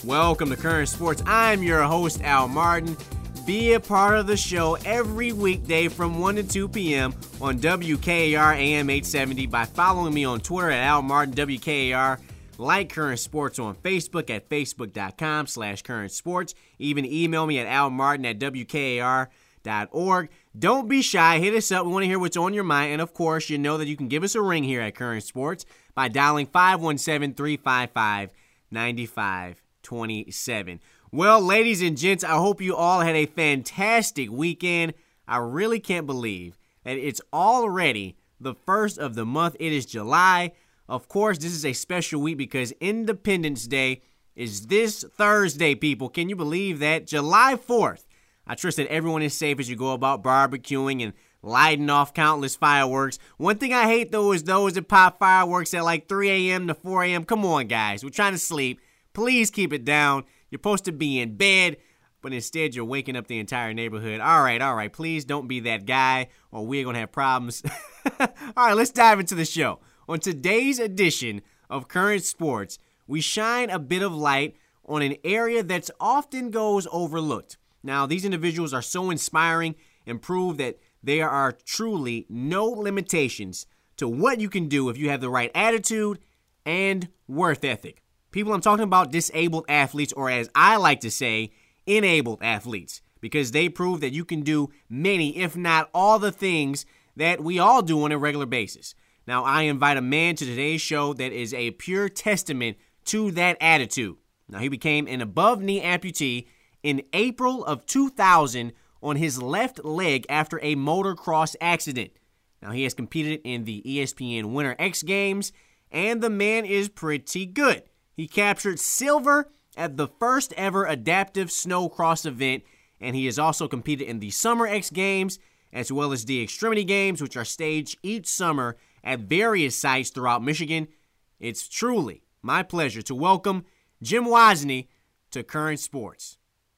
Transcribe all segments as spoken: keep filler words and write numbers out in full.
Welcome to Current Sports. I'm your host, Al Martin. Be a part of the show every weekday from one to two p.m. on W K A R A M eight seventy by following me on Twitter at Al Martin W K A R. Like Current Sports on Facebook at facebook.com slash current sports. Even email me at almartin at W K A R dot org. Don't be shy. Hit us up. We want to hear what's on your mind. And, of course, you know that you can give us a ring here at Current Sports by dialing five one seven, three five five, nine five two seven. Well, ladies and gents, I hope you all had a fantastic weekend. I really can't believe that it's already the first of the month. It is July. Of course, this is a special week because Independence Day is this Thursday, people. Can you believe that? July fourth. I trust that everyone is safe as you go about barbecuing and lighting off countless fireworks. One thing I hate, though, is those that pop fireworks at like three a.m. to four a.m. Come on, guys. We're trying to sleep. Please keep it down. You're supposed to be in bed, but instead you're waking up the entire neighborhood. All right, all right. Please don't be that guy or we're going to have problems. All right, let's dive into the show. On today's edition of Current Sports, we shine a bit of light on an area that often goes overlooked. Now, these individuals are so inspiring and prove that there are truly no limitations to what you can do if you have the right attitude and worth ethic. People, I'm talking about disabled athletes, or as I like to say, enabled athletes, because they prove that you can do many, if not all the things that we all do on a regular basis. Now, I invite a man to today's show that is a pure testament to that attitude. Now, he became an above-knee amputee in April of two thousand on his left leg after a motocross accident. Now, he has competed in the E S P N Winter X Games, and the man is pretty good. He captured silver at the first ever adaptive snowcross event, and he has also competed in the Summer X Games as well as the Extremity Games, which are staged each summer at various sites throughout Michigan. It's truly my pleasure to welcome Jim Wozni to Current Sports.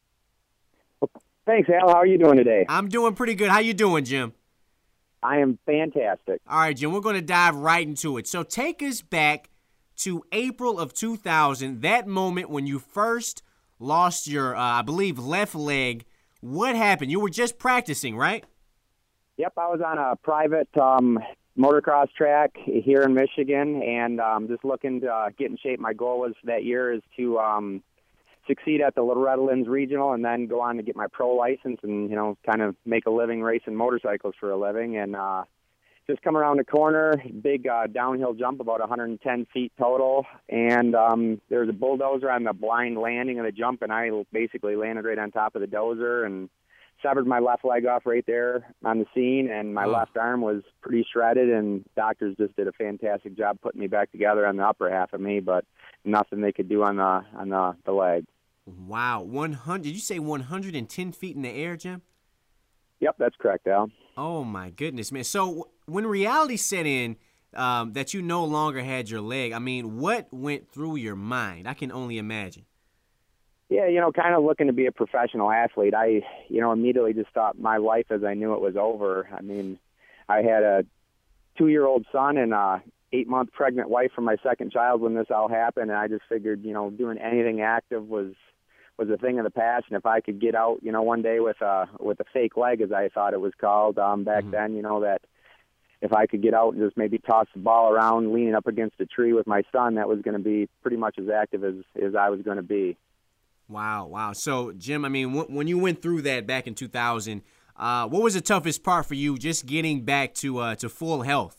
Thanks, Al. How are you doing today? I'm doing pretty good. How you doing, Jim? I am fantastic. All right, Jim, we're going to dive right into it. So take us back to April of two thousand, that moment when you first lost your, uh, I believe, left leg. What happened? You were just practicing, right? Yep, I was on a private um, motocross track here in Michigan, and um, just looking to uh, get in shape. My goal was that year is to um, succeed at the Little Redlands Regional and then go on to get my pro license and, you know, kind of make a living racing motorcycles for a living. And uh, just come around the corner, big uh, downhill jump, about one hundred ten feet total, and um, there was a bulldozer on the blind landing of the jump, and I basically landed right on top of the dozer and severed my left leg off right there on the scene, and my oh. left arm was pretty shredded, and doctors just did a fantastic job putting me back together on the upper half of me, but nothing they could do on the on the, the leg. Wow, one hundred. Did you say one hundred ten feet in the air, Jim? Yep, that's correct, Al. Oh, my goodness, man. So when reality set in um, that you no longer had your leg, I mean, what went through your mind? I can only imagine. Yeah, you know, kind of looking to be a professional athlete. I, you know, immediately just thought my life as I knew it was over. I mean, I had a two-year-old son and a eight-month pregnant wife for my second child when this all happened, and I just figured, you know, doing anything active was was a thing of the past, and if I could get out, you know, one day with a with a fake leg, as I thought it was called um, back mm-hmm. then, you know, that if I could get out and just maybe toss the ball around, leaning up against a tree with my son, that was going to be pretty much as active as, as I was going to be. Wow, wow. So, Jim, I mean, w- when you went through that back in two thousand, uh, what was the toughest part for you just getting back to uh, to full health?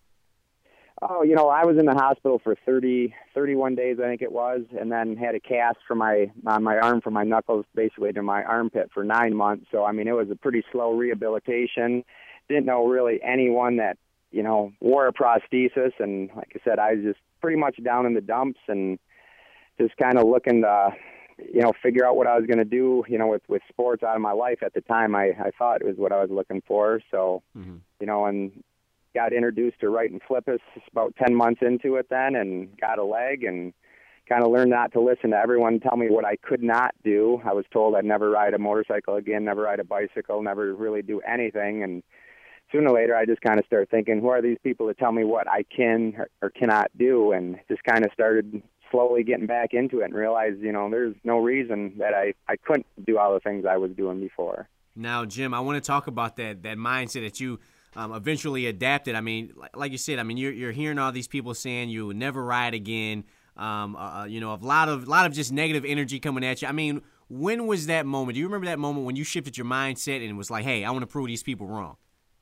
Oh, you know, I was in the hospital for thirty, thirty-one days, I think it was, and then had a cast for my on my arm from my knuckles, basically to my armpit for nine months. So, I mean, it was a pretty slow rehabilitation. Didn't know really anyone that, you know, wore a prosthesis. And like I said, I was just pretty much down in the dumps and just kind of looking to, you know, figure out what I was going to do, you know, with, with sports out of my life at the time. I, I thought it was what I was looking for. So, mm-hmm. you know, and got introduced to Right and Flippus about ten months into it then, and got a leg and kind of learned not to listen to everyone tell me what I could not do. I was told I'd never ride a motorcycle again, never ride a bicycle, never really do anything. And sooner or later, I just kind of started thinking, who are these people that tell me what I can or, or cannot do? And just kind of started slowly getting back into it and realized, you know, there's no reason that I, I couldn't do all the things I was doing before. Now, Jim, I want to talk about that that mindset that you um, eventually adapted. I mean, like, like you said, I mean, you're you're hearing all these people saying you will never ride again. Um, uh, you know, a lot of lot of just negative energy coming at you. I mean, when was that moment? Do you remember that moment when you shifted your mindset and was like, hey, I want to prove these people wrong?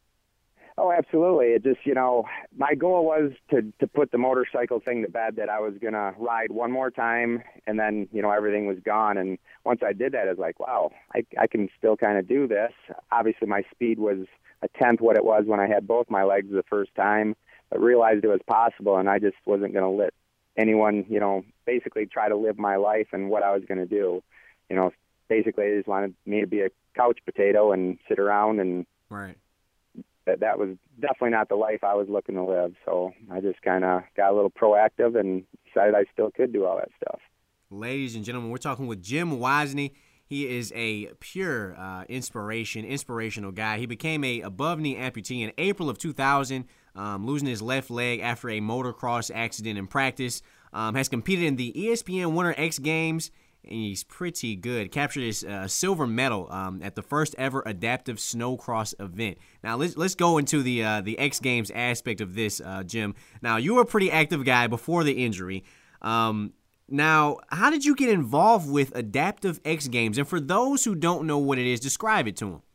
Oh, absolutely. It just, you know, my goal was to, to put the motorcycle thing to bed, that I was going to ride one more time and then, you know, everything was gone. And once I did that, I was like, wow, I, I can still kind of do this. Obviously, my speed was a tenth what it was when I had both my legs the first time, but realized it was possible, and I just wasn't going to let anyone, you know, basically try to live my life and what I was going to do. You know, basically, they just wanted me to be a couch potato and sit around, and right. that that was definitely not the life I was looking to live. So I just kind of got a little proactive and decided I still could do all that stuff. Ladies and gentlemen, we're talking with Jim Wozni. He is a pure uh, inspiration, inspirational guy. He became a above-knee amputee in April of two thousand, um, losing his left leg after a motocross accident in practice. Um, has competed in the E S P N Winter X Games, and he's pretty good. Captured his uh, silver medal um, at the first ever adaptive snowcross event. Now let's let's go into the uh, the X Games aspect of this, uh, Jim. Now you were a pretty active guy before the injury. Um, now, how did you get involved with adaptive X Games? And for those who don't know what it is, describe it to them.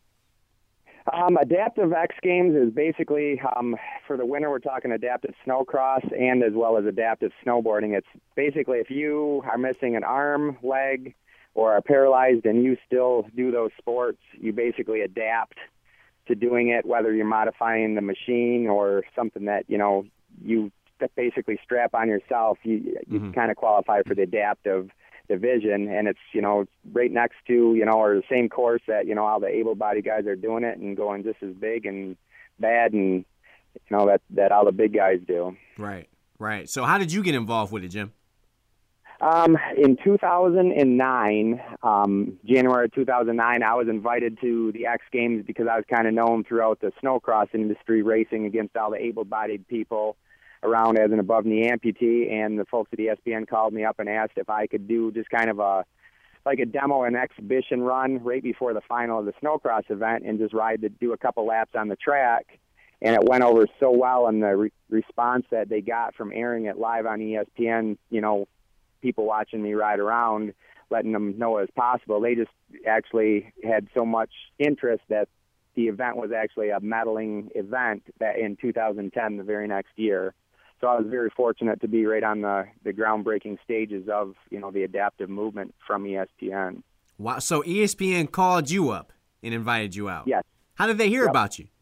Um, adaptive X Games is basically, um, for the winter, we're talking adaptive snowcross and as well as adaptive snowboarding. It's basically if you are missing an arm, leg, or are paralyzed and you still do those sports, you basically adapt to doing it, whether you're modifying the machine or something that, you know, you basically strap on yourself. You, you mm-hmm. kind of qualify for the adaptive division, and it's, you know, right next to, you know, or the same course that, you know, all the able-bodied guys are doing it and going just as big and bad and, you know, that, that all the big guys do. Right, right. So how did you get involved with it, Jim? Um, in two thousand nine, um, January two thousand nine, I was invited to the X Games because I was kind of known throughout the snowcross industry, racing against all the able-bodied people around as an above-knee amputee, and the folks at E S P N called me up and asked if I could do just kind of a, like a demo and exhibition run right before the final of the snowcross event and just ride to do a couple laps on the track. And it went over so well, and the re- response that they got from airing it live on E S P N, you know, people watching me ride around, letting them know it was possible, they just actually had so much interest that the event was actually a medaling event that in two thousand ten, the very next year. So I was very fortunate to be right on the, the groundbreaking stages of, you know, the adaptive movement from E S P N. Wow. So E S P N called you up and invited you out. Yes. How did they hear yep. about you?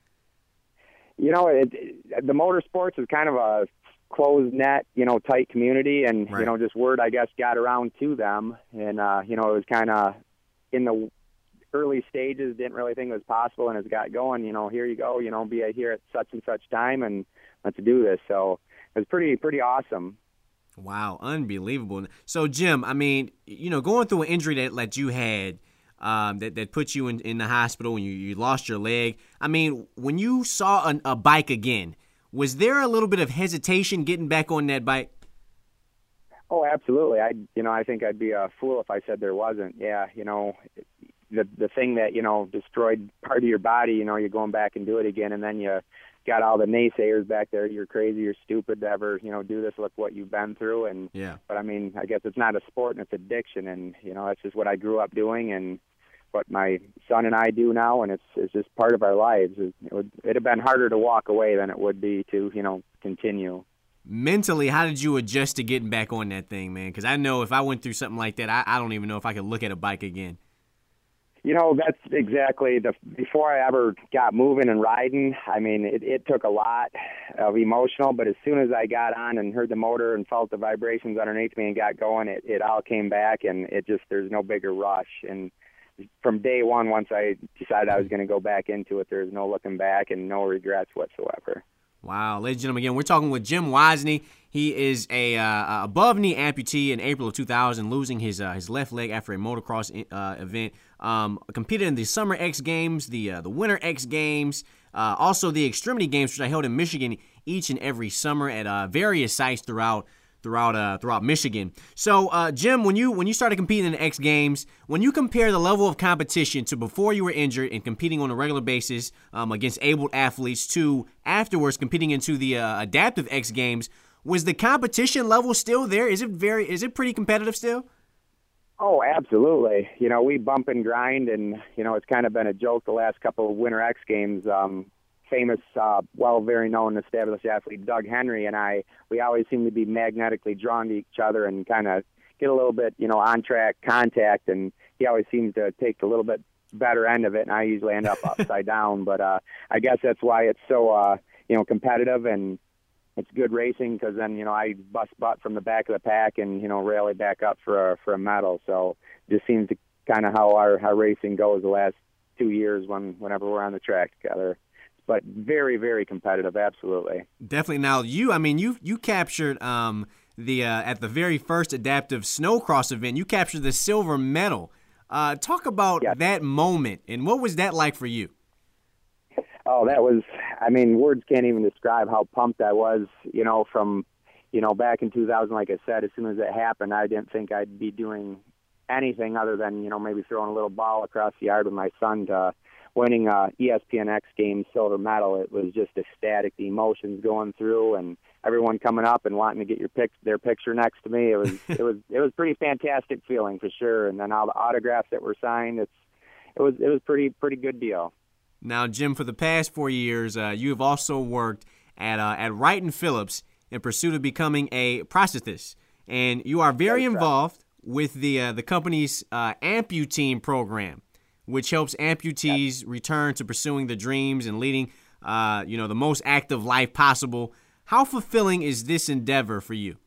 You know, it, it, the motorsports is kind of a closed net, you know, tight community, and, right. you know, just word, I guess, got around to them. And, uh, you know, it was kind of in the early stages, didn't really think it was possible, and as it got going, you know, here you go, you know, be here at such and such time, and let's do this. So it was pretty, pretty awesome. Wow, unbelievable. So, Jim, I mean, you know, going through an injury that, that you had, um, that, that put you in, in the hospital and you, you lost your leg, I mean, when you saw an, a bike again, was there a little bit of hesitation getting back on that bike? Oh, absolutely. I, you know, I think I'd be a fool if I said there wasn't. Yeah, you know, the the thing that, you know, destroyed part of your body, you know, you're going back and do it again, and then you got all the naysayers back there. You're crazy, you're stupid to ever, you know, do this. Look what you've been through. And yeah. But I mean, I guess it's not a sport and it's addiction, and you know, that's just what I grew up doing and what my son and I do now, and it's it's just part of our lives. It would it'd have been harder to walk away than it would be to, you know, continue. Mentally, how did you adjust to getting back on that thing, man? Because I know if I went through something like that, I, I don't even know if I could look at a bike again. You know, that's exactly the. Before I ever got moving and riding, I mean, it, it took a lot of emotional. But as soon as I got on and heard the motor and felt the vibrations underneath me and got going, it, it all came back, and it just there's no bigger rush. And from day one, once I decided I was going to go back into it, there's no looking back and no regrets whatsoever. Wow, ladies and gentlemen, again, we're talking with Jim Wozni. He is a uh, above-knee amputee in April of two thousand, losing his uh, his left leg after a motocross uh, event. Um, competed in the Summer X Games, the uh, the Winter X Games, uh, also the Extremity Games, which I held in Michigan each and every summer at uh, various sites throughout throughout uh, throughout Michigan. So, uh, Jim, when you when you started competing in the X Games, when you compare the level of competition to before you were injured and competing on a regular basis um, against able athletes to afterwards competing into the uh, adaptive X Games, was the competition level still there? Is it very is it pretty competitive still? Oh, absolutely. You know, we bump and grind, and, you know, it's kind of been a joke the last couple of Winter X Games. Um, famous, uh, well, very known established athlete Doug Henry and I, we always seem to be magnetically drawn to each other and kind of get a little bit, you know, on-track contact, and he always seems to take a little bit better end of it, and I usually end up upside down. But uh, I guess that's why it's so, uh, you know, competitive, and it's good racing because then, you know, I bust butt from the back of the pack and, you know, rally back up for a, for a medal. So it just seems to kind of how our how racing goes the last two years when whenever we're on the track together. But very, very competitive, absolutely. Definitely. Now, you, I mean, you you captured um, the uh, at the very first adaptive snowcross event, you captured the silver medal. Uh, talk about yes. that moment, and what was that like for you? Oh, that was, I mean, words can't even describe how pumped I was, you know, from, you know, back in two thousand, like I said, as soon as it happened, I didn't think I'd be doing anything other than, you know, maybe throwing a little ball across the yard with my son to winning a E S P N X Games silver medal. It was just ecstatic, the emotions going through and everyone coming up and wanting to get your pic- their picture next to me. It was, it was, it was pretty fantastic feeling for sure. And then all the autographs that were signed, it's, it was, it was pretty, pretty good deal. Now, Jim, for the past four years, uh, you have also worked at uh, at Wright and Phillips in pursuit of becoming a prosthetist, and you are very That's involved right. with the uh, the company's uh, Amputeam program, which helps amputees yep. return to pursuing their dreams and leading, uh, you know, the most active life possible. How fulfilling is this endeavor for you?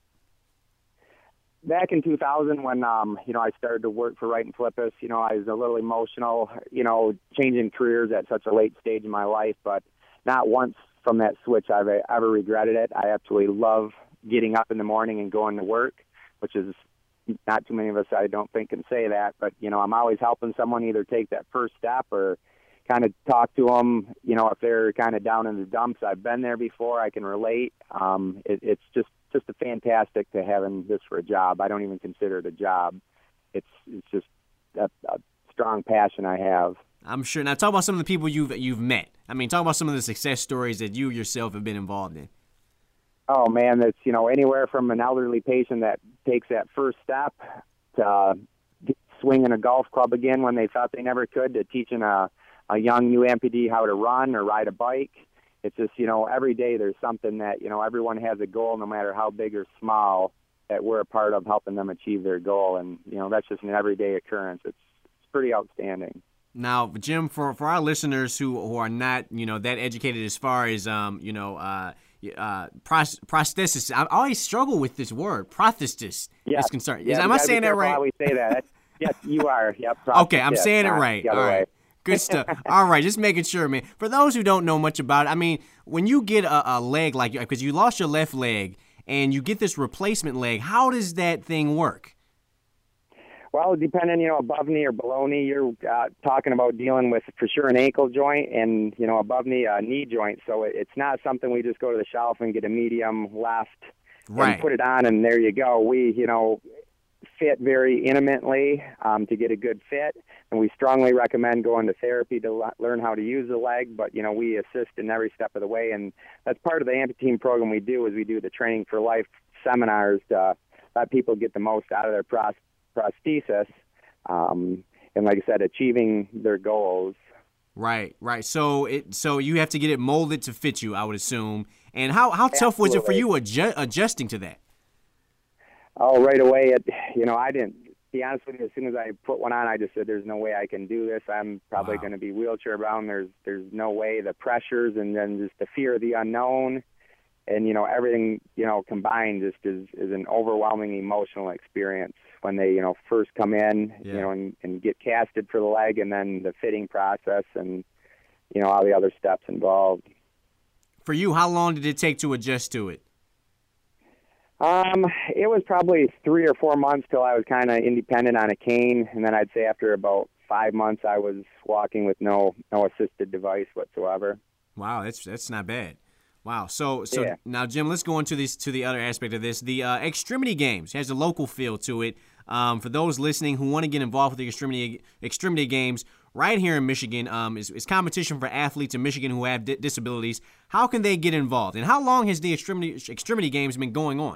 Back in two thousand, when um, you know I started to work for Wright and Phillips, you know I was a little emotional, you know, changing careers at such a late stage in my life. But not once from that switch I've ever regretted it. I absolutely love getting up in the morning and going to work, which is not too many of us I don't think can say that. But you know I'm always helping someone either take that first step or kind of talk to them. You know if they're kind of down in the dumps, I've been there before. I can relate. Um, it, it's just. just a fantastic to having this for a job. I don't even consider it a job. It's it's just a, a strong passion I have. I'm sure. Now, talk about some of the people you've you've met. I mean, talk about some of the success stories that you yourself have been involved in. Oh man, it's you know anywhere from an elderly patient that takes that first step to uh, swinging a golf club again when they thought they never could, to teaching a a young new amputee how to run or ride a bike. It's just, you know, every day there's something that, you know, everyone has a goal, no matter how big or small, that we're a part of helping them achieve their goal. And, you know, that's just an everyday occurrence. It's, it's pretty outstanding. Now, Jim, for, for our listeners who, who are not, you know, that educated as far as, um, you know, uh, uh, pros- prosthesis, I always struggle with this word, prosthesis yes. is concerned. Yeah, is, am I saying that right? How we say that. Yes, you are. Yep. Okay, I'm saying it right. All right. Good stuff. All right, just making sure, man. For those who don't know much about it, I mean, when you get a, a leg like, because you lost your left leg and you get this replacement leg, how does that thing work? Well, depending, you know, above knee or below knee, you're uh, talking about dealing with, for sure, an ankle joint and, you know, above knee, a knee joint. So it's not something we just go to the shelf and get a medium left right. and put it on and there you go. We, you know, fit very intimately um, to get a good fit, and we strongly recommend going to therapy to le- learn how to use the leg, but you know we assist in every step of the way, and that's part of the Amputeam program we do is we do the Training for Life seminars to let people get the most out of their pros- prosthesis um, and like I said, achieving their goals. Right, right. So it so you have to get it molded to fit you, I would assume. And how, how tough Absolutely. was it for you adju- adjusting to that? Oh, right away, it, you know, I didn't, to be honest with you, as soon as I put one on, I just said, there's no way I can do this. I'm probably wow. going to be wheelchair bound. There's there's no way. The pressures and then just the fear of the unknown and, you know, everything, you know, combined just is, is an overwhelming emotional experience when they, you know, first come in, yeah. you know, and, and get casted for the leg and then the fitting process and, you know, all the other steps involved. For you, how long did it take to adjust to it? Um, it was probably three or four months till I was kind of independent on a cane, and then I'd say after about five months I was walking with no no assisted device whatsoever. Wow, that's that's not bad. Wow. So, so yeah. now, Jim, let's go into this to the other aspect of this. The uh, Extremity Games has a local feel to it. Um, for those listening who want to get involved with the Extremity Extremity Games right here in Michigan, um, is, is competition for athletes in Michigan who have di- disabilities. How can they get involved? And how long has the Extremity Extremity Games been going on?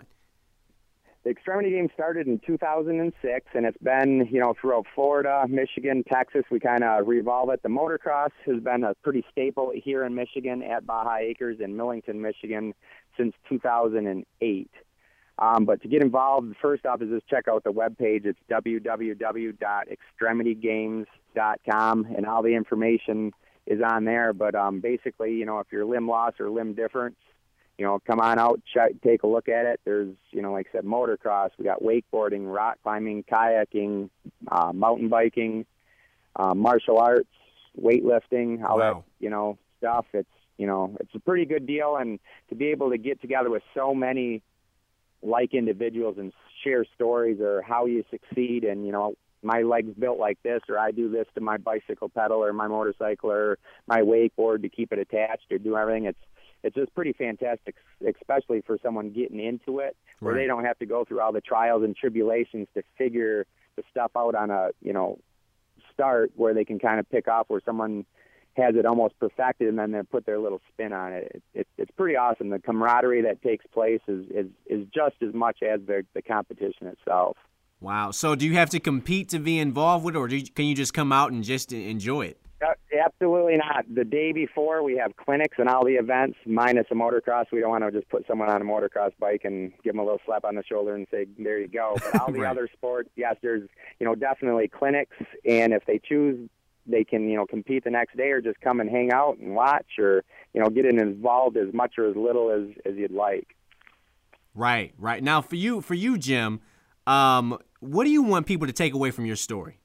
The Extremity Games started in two thousand six, and it's been, you know, throughout Florida, Michigan, Texas. We kind of revolve it. The motocross has been a pretty staple here in Michigan at Baja Acres in Millington, Michigan, since two thousand eight. Um, but to get involved, first off is just check out the webpage. It's w w w dot extremity games dot com, and all the information is on there. But um, basically, you know, if you're limb loss or limb difference, you know, come on out, check, take a look at it. There's, you know, like I said, motocross. We got wakeboarding, rock climbing, kayaking, uh, mountain biking, uh, martial arts, weightlifting, all wow. that, you know, stuff. It's, you know, it's a pretty good deal. And to be able to get together with so many like individuals and share stories or how you succeed, and, you know, my leg's built like this, or I do this to my bicycle pedal or my motorcycle or my wakeboard to keep it attached or do everything. It's, It's just pretty fantastic, especially for someone getting into it, where right. they don't have to go through all the trials and tribulations to figure the stuff out on a, you know, start, where they can kind of pick off where someone has it almost perfected and then they put their little spin on it. It, it. It's pretty awesome. The camaraderie that takes place is, is, is just as much as the, the competition itself. Wow. So do you have to compete to be involved with it, or do you, can you just come out and just enjoy it? Uh, absolutely not. The day before, we have clinics and all the events, minus a motocross. We don't want to just put someone on a motocross bike and give them a little slap on the shoulder and say, there you go. But all the right. other sports, yes, there's, you know, definitely clinics. And if they choose, they can, you know, compete the next day or just come and hang out and watch, or, you know, get involved as much or as little as, as you'd like. Right, right. Now, for you, for you, Jim, um, what do you want people to take away from your story?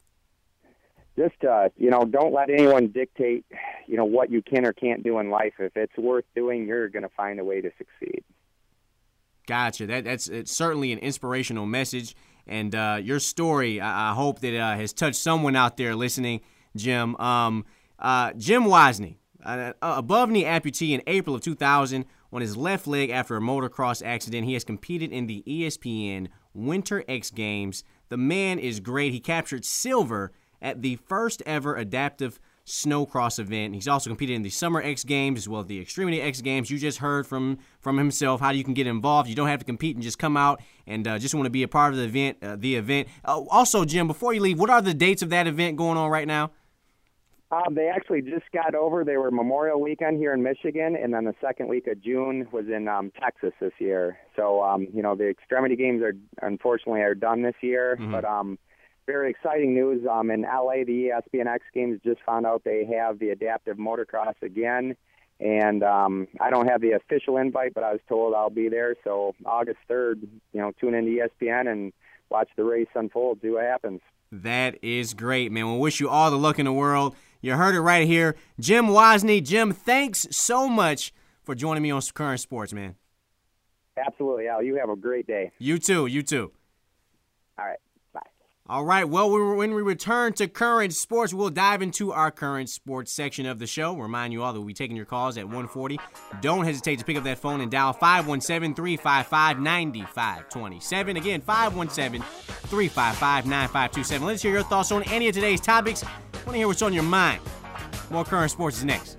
Just, uh, you know, don't let anyone dictate, you know, what you can or can't do in life. If it's worth doing, you're going to find a way to succeed. Gotcha. That, that's it's certainly an inspirational message. And uh, your story, I, I hope that uh, has touched someone out there listening, Jim. Um, uh, Jim Wozni, uh, above knee amputee in April of two thousand on his left leg after a motocross accident. He has competed in the E S P N Winter X Games. The man is great. He captured silver at the first ever adaptive snowcross event. He's also competed in the Summer X Games as well as the Extremity X Games. You just heard from from himself how you can get involved. You don't have to compete and just come out and uh, just want to be a part of the event. Uh, the event. Uh, also, Jim, before you leave, what are the dates of that event going on right now? Um, they actually just got over. They were Memorial Weekend here in Michigan, and then the second week of June was in um, Texas this year. So, um, you know, the Extremity Games are unfortunately are done this year, Mm-hmm. but um, very exciting news. Um, in L A, the E S P N X Games just found out they have the adaptive motocross again, and um, I don't have the official invite, but I was told I'll be there. So August third, you know, tune into E S P N and watch the race unfold, see what happens. That is great, man. We wish you all the luck in the world. You heard it right here. Jim Wozni. Jim, thanks so much for joining me on Current Sports, man. Absolutely, Al. You have a great day. You too. You too. All right. Bye. All right. Well, when we return to Current Sports, we'll dive into our Current Sports section of the show. Remind you all that we'll be taking your calls at one forty. Don't hesitate to pick up that phone and dial five one seven, three five five, nine five two seven. Again, five one seven, three five five, nine five two seven. Let's hear your thoughts on any of today's topics. I want to hear what's on your mind. More Current Sports is next.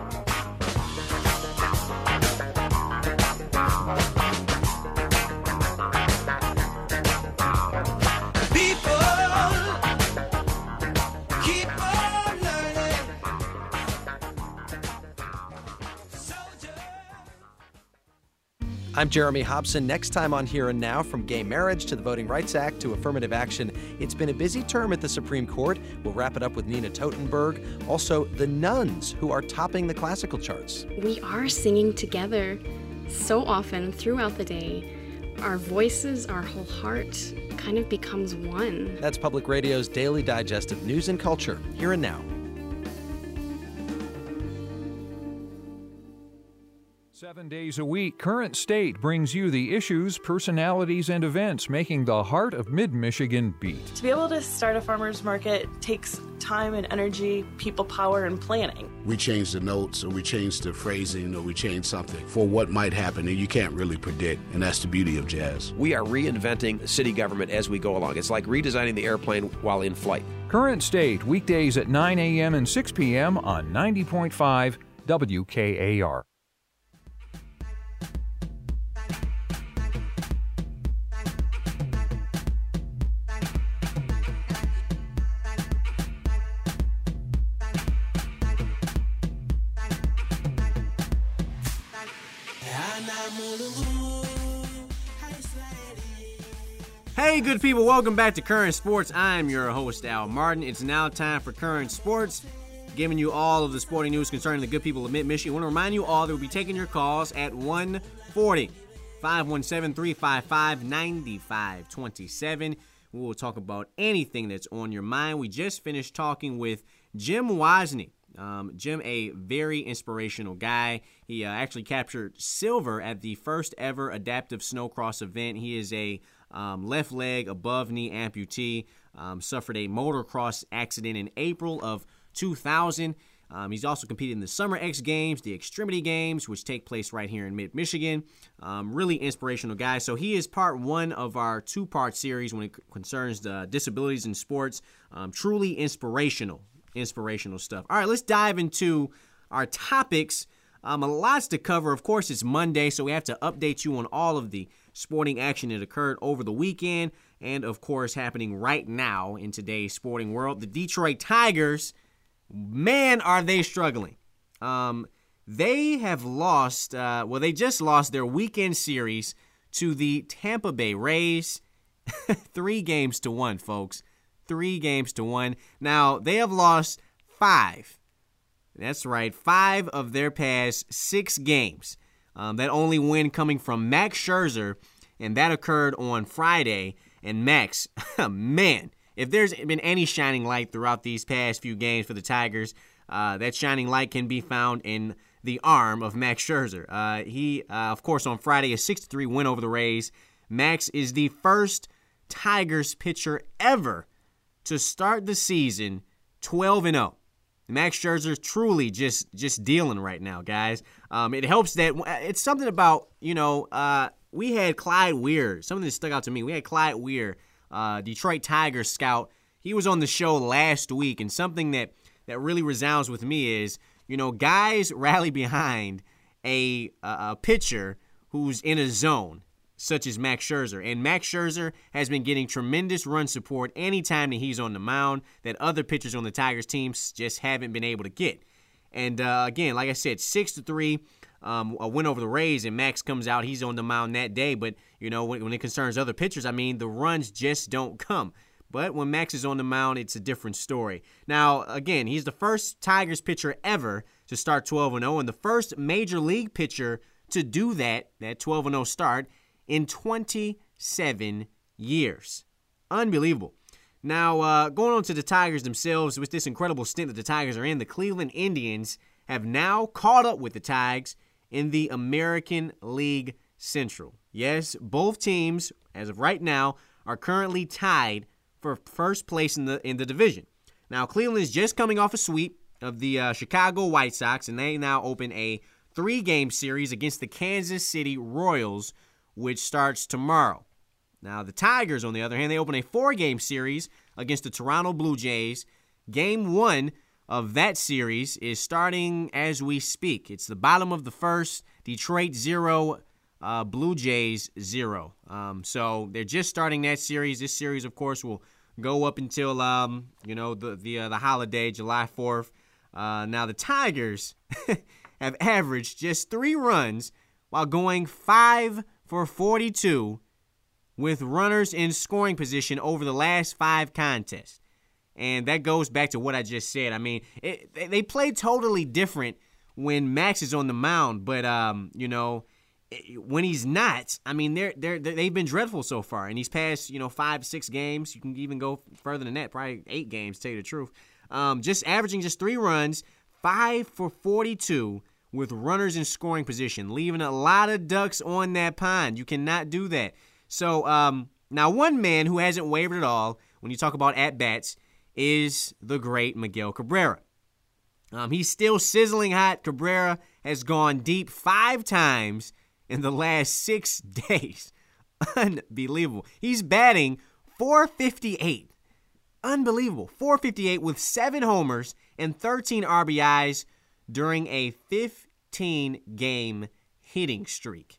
I'm Jeremy Hobson. Next time on Here and Now, from gay marriage to the Voting Rights Act to affirmative action, it's been a busy term at the Supreme Court. We'll wrap it up with Nina Totenberg. Also, the nuns who are topping the classical charts. We are singing together so often throughout the day. Our voices, our whole heart kind of becomes one. That's Public Radio's daily digest of news and culture, Here and Now. Seven. Seven days a week, Current State brings you the issues, personalities, and events making the heart of mid-Michigan beat. To be able to start a farmer's market takes time and energy, people power, and planning. We change the notes, or we change the phrasing, or we change something for what might happen, and you can't really predict, and that's the beauty of jazz. We are reinventing city government as we go along. It's like redesigning the airplane while in flight. Current State, weekdays at nine a.m. and six p.m. on ninety point five W K A R. Hey, good people, welcome back to Current Sports. I'm your host, Al Martin. It's now time for Current Sports, giving you all of the sporting news concerning the good people of Mid-Michigan. I want to remind you all that we'll be taking your calls at one forty, five one seven, three five five, nine five two seven. We will talk about anything that's on your mind. We just finished talking with Jim Wozni. Um, Jim, a very inspirational guy. He uh, actually captured silver at the first ever adaptive snowcross event. He is a um, left leg above knee amputee, um, suffered a motocross accident in April of two thousand. Um, he's also competed in the Summer X Games, the Extremity Games, which take place right here in mid-Michigan. Um, really inspirational guy. So he is part one of our two-part series when it concerns the disabilities in sports. Um, truly inspirational. Inspirational stuff. All right, let's dive into our topics. Um, a lots to cover. Of course, it's Monday, so we have to update you on all of the sporting action that occurred over the weekend and, of course, happening right now in today's sporting world. The Detroit Tigers, man, are they struggling. Um, they have lost, uh, well, they just lost their weekend series to the Tampa Bay Rays. Three games to one, folks. Three games to one. Now, they have lost five. That's right, five of their past six games. Um, that only win coming from Max Scherzer, and that occurred on Friday. And Max, man, if there's been any shining light throughout these past few games for the Tigers, uh, that shining light can be found in the arm of Max Scherzer. Uh, he, uh, of course, on Friday, a six to three win over the Rays. Max is the first Tigers pitcher ever to start the season twelve and oh. Max Scherzer truly just just dealing right now, guys. Um, it helps that it's something about, you know, uh, we had Clyde Weir. Something that stuck out to me. We had Clyde Weir, uh, Detroit Tigers scout. He was on the show last week, and something that, that really resounds with me is, you know, guys rally behind a, a, a pitcher who's in a zone, such as Max Scherzer. And Max Scherzer has been getting tremendous run support anytime that he's on the mound that other pitchers on the Tigers teams just haven't been able to get. And uh, again, like I said, six to three, um, a win over the Rays, and Max comes out. He's on the mound that day. But, you know, when, when it concerns other pitchers, I mean, the runs just don't come. But when Max is on the mound, it's a different story. Now, again, he's the first Tigers pitcher ever to start twelve and oh, and the first major league pitcher to do that, that twelve and oh start, in twenty-seven years. Unbelievable. Now, uh, going on to the Tigers themselves, with this incredible stint that the Tigers are in, the Cleveland Indians have now caught up with the Tigers in the American League Central. Yes, both teams, as of right now, are currently tied for first place in the in the division. Now, Cleveland is just coming off a sweep of the uh, Chicago White Sox, and they now open a three-game series against the Kansas City Royals, which starts tomorrow. Now, the Tigers, on the other hand, they open a four-game series against the Toronto Blue Jays. Game one of that series is starting as we speak. It's the bottom of the first, Detroit zero, uh, Blue Jays zero. Um, so they're just starting that series. This series, of course, will go up until um, you know the the uh, the holiday, July fourth. Uh, now, the Tigers have averaged just three runs while going five for forty-two with runners in scoring position over the last five contests. And that goes back to what I just said. I mean, it, they play totally different when Max is on the mound, but, um, you know, when he's not, I mean, they're, they're, they've been dreadful so far. And these past, you know, five, six games, you can even go further than that, probably eight games, to tell you the truth. Um, just averaging just three runs, five for forty-two, with runners in scoring position, leaving a lot of ducks on that pond. You cannot do that. So um, now one man who hasn't wavered at all when you talk about at-bats is the great Miguel Cabrera. Um, he's still sizzling hot. Cabrera has gone deep five times in the last six days. Unbelievable. He's batting four fifty-eight. Unbelievable. four fifty-eight with seven homers and thirteen R B Is during a fifteen-game hitting streak.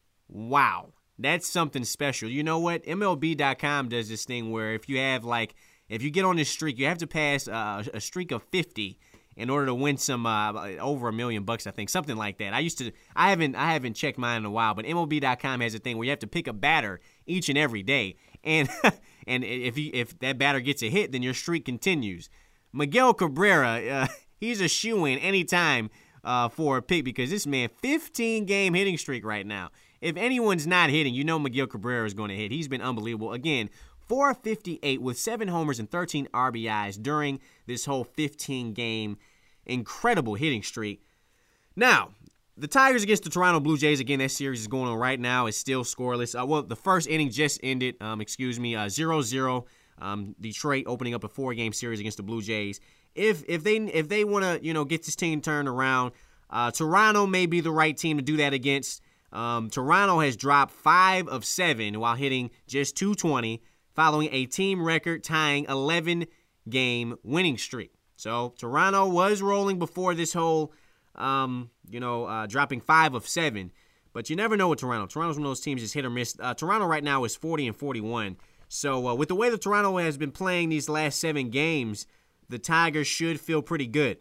Wow. That's something special. You know what? M L B dot com does this thing where if you have, like, if you get on this streak, you have to pass uh, a streak of fifty in order to win some uh, over a million bucks, I think, something like that. I used to, I haven't, I haven't checked mine in a while, but M L B dot com has a thing where you have to pick a batter each and every day, and and if he, if that batter gets a hit, then your streak continues. Miguel Cabrera, uh, he's a shoo-in anytime uh, for a pick because this man, fifteen-game hitting streak right now. If anyone's not hitting, you know Miguel Cabrera is going to hit. He's been unbelievable. Again, four fifty-eight with seven homers and thirteen R B Is during this whole fifteen-game incredible hitting streak. Now, the Tigers against the Toronto Blue Jays, again, that series is going on right now. It's still scoreless. Uh, well, the first inning just ended, um, excuse me, uh, zero zero. Um, Detroit opening up a four-game series against the Blue Jays. If if they if they want to, you know, get this team turned around, uh, Toronto may be the right team to do that against. Um, Toronto has dropped five of seven while hitting just two twenty, following a team record tying eleven-game winning streak. So Toronto was rolling before this whole, um, you know, uh, dropping five of seven. But you never know with Toronto. Toronto's one of those teams that's hit or miss. Uh, Toronto right now is forty and forty-one. So uh, with the way that Toronto has been playing these last seven games, the Tigers should feel pretty good.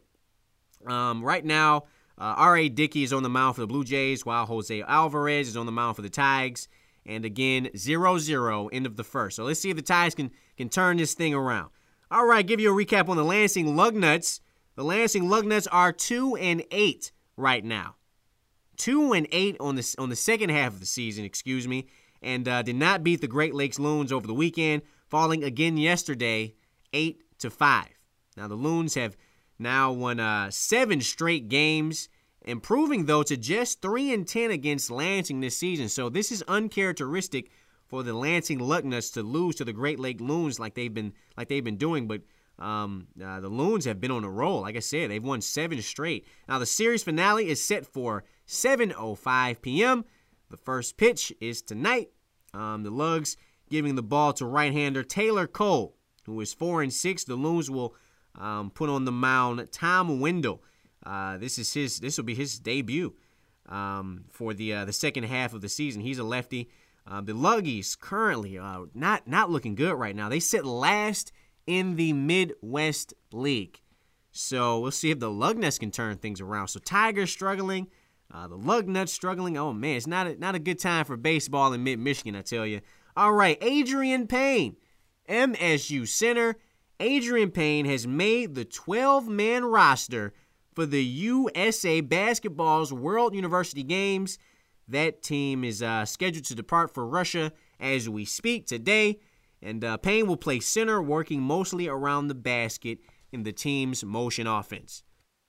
Um, right now, uh, R A. Dickey is on the mound for the Blue Jays, while Jose Alvarez is on the mound for the Tigers. And again, zero zero, end of the first. So let's see if the Tigers can, can turn this thing around. All right, give you a recap on the Lansing Lugnuts. The Lansing Lugnuts are two and eight right now. Two and eight on the on the second half of the season, excuse me, and uh, did not beat the Great Lakes Loons over the weekend, falling again yesterday, eight to five. Now the Loons have now won uh, seven straight games, improving though to just three and ten against Lansing this season. So this is uncharacteristic for the Lansing Lugnuts to lose to the Great Lake Loons like they've been like they've been doing, but um, uh, the Loons have been on a roll. Like I said, they've won seven straight. Now the series finale is set for seven oh five p.m. The first pitch is tonight. Um, the Lugs giving the ball to right-hander Taylor Cole, who is four and six. The Loons will um, put on the mound Tom Wendell. Uh, this is his. This will be his debut um, for the uh, the second half of the season. He's a lefty. Uh, the Luggies currently uh, not not looking good right now. They sit last in the Midwest League. So we'll see if the Lugnuts can turn things around. So Tigers struggling, uh, the Lugnuts struggling. Oh man, it's not a, not a good time for baseball in mid-Michigan, I tell you. All right, Adrian Payne, M S U center. Adrian Payne has made the twelve-man roster for the U S A Basketball's World University Games. That team is uh, scheduled to depart for Russia as we speak today. And uh, Payne will play center, working mostly around the basket in the team's motion offense.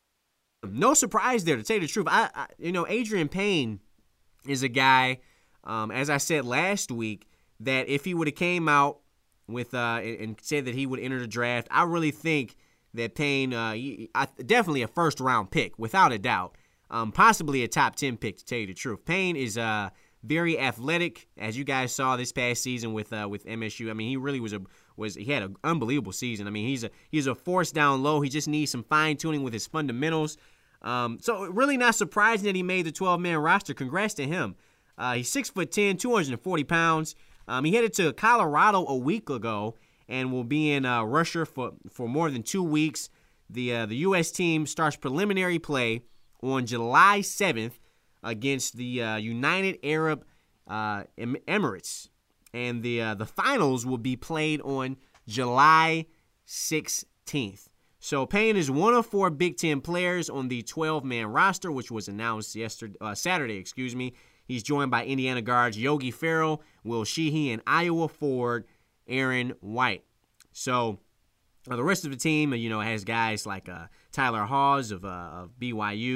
No surprise there, to tell you the truth. I, I you know, Adrian Payne is a guy, um, as I said last week, that if he would have came out with uh, and said that he would enter the draft, I really think that Payne, uh, he, I, definitely a first-round pick, without a doubt. Um, possibly a top ten pick, to tell you the truth. Payne is uh, very athletic, as you guys saw this past season with uh, with M S U. I mean, he really was a was he had an unbelievable season. I mean, he's a he's a force down low. He just needs some fine tuning with his fundamentals. Um, so really not surprising that he made the twelve-man roster. Congrats to him. Uh, he's six foot ten, two hundred forty pounds. Um, he headed to Colorado a week ago and will be in uh, Russia for for more than two weeks. The uh, the U S team starts preliminary play on July seventh against the uh, United Arab uh, Emirates, and the uh, the finals will be played on July sixteenth. So Payne is one of four Big Ten players on the twelve-man roster, which was announced yesterday, uh, Saturday. Excuse me. He's joined by Indiana guards Yogi Ferrell, Will Sheehy, and Iowa forward Aaron White. So uh, the rest of the team, you know, has guys like uh, Tyler Hawes of, uh, of B Y U,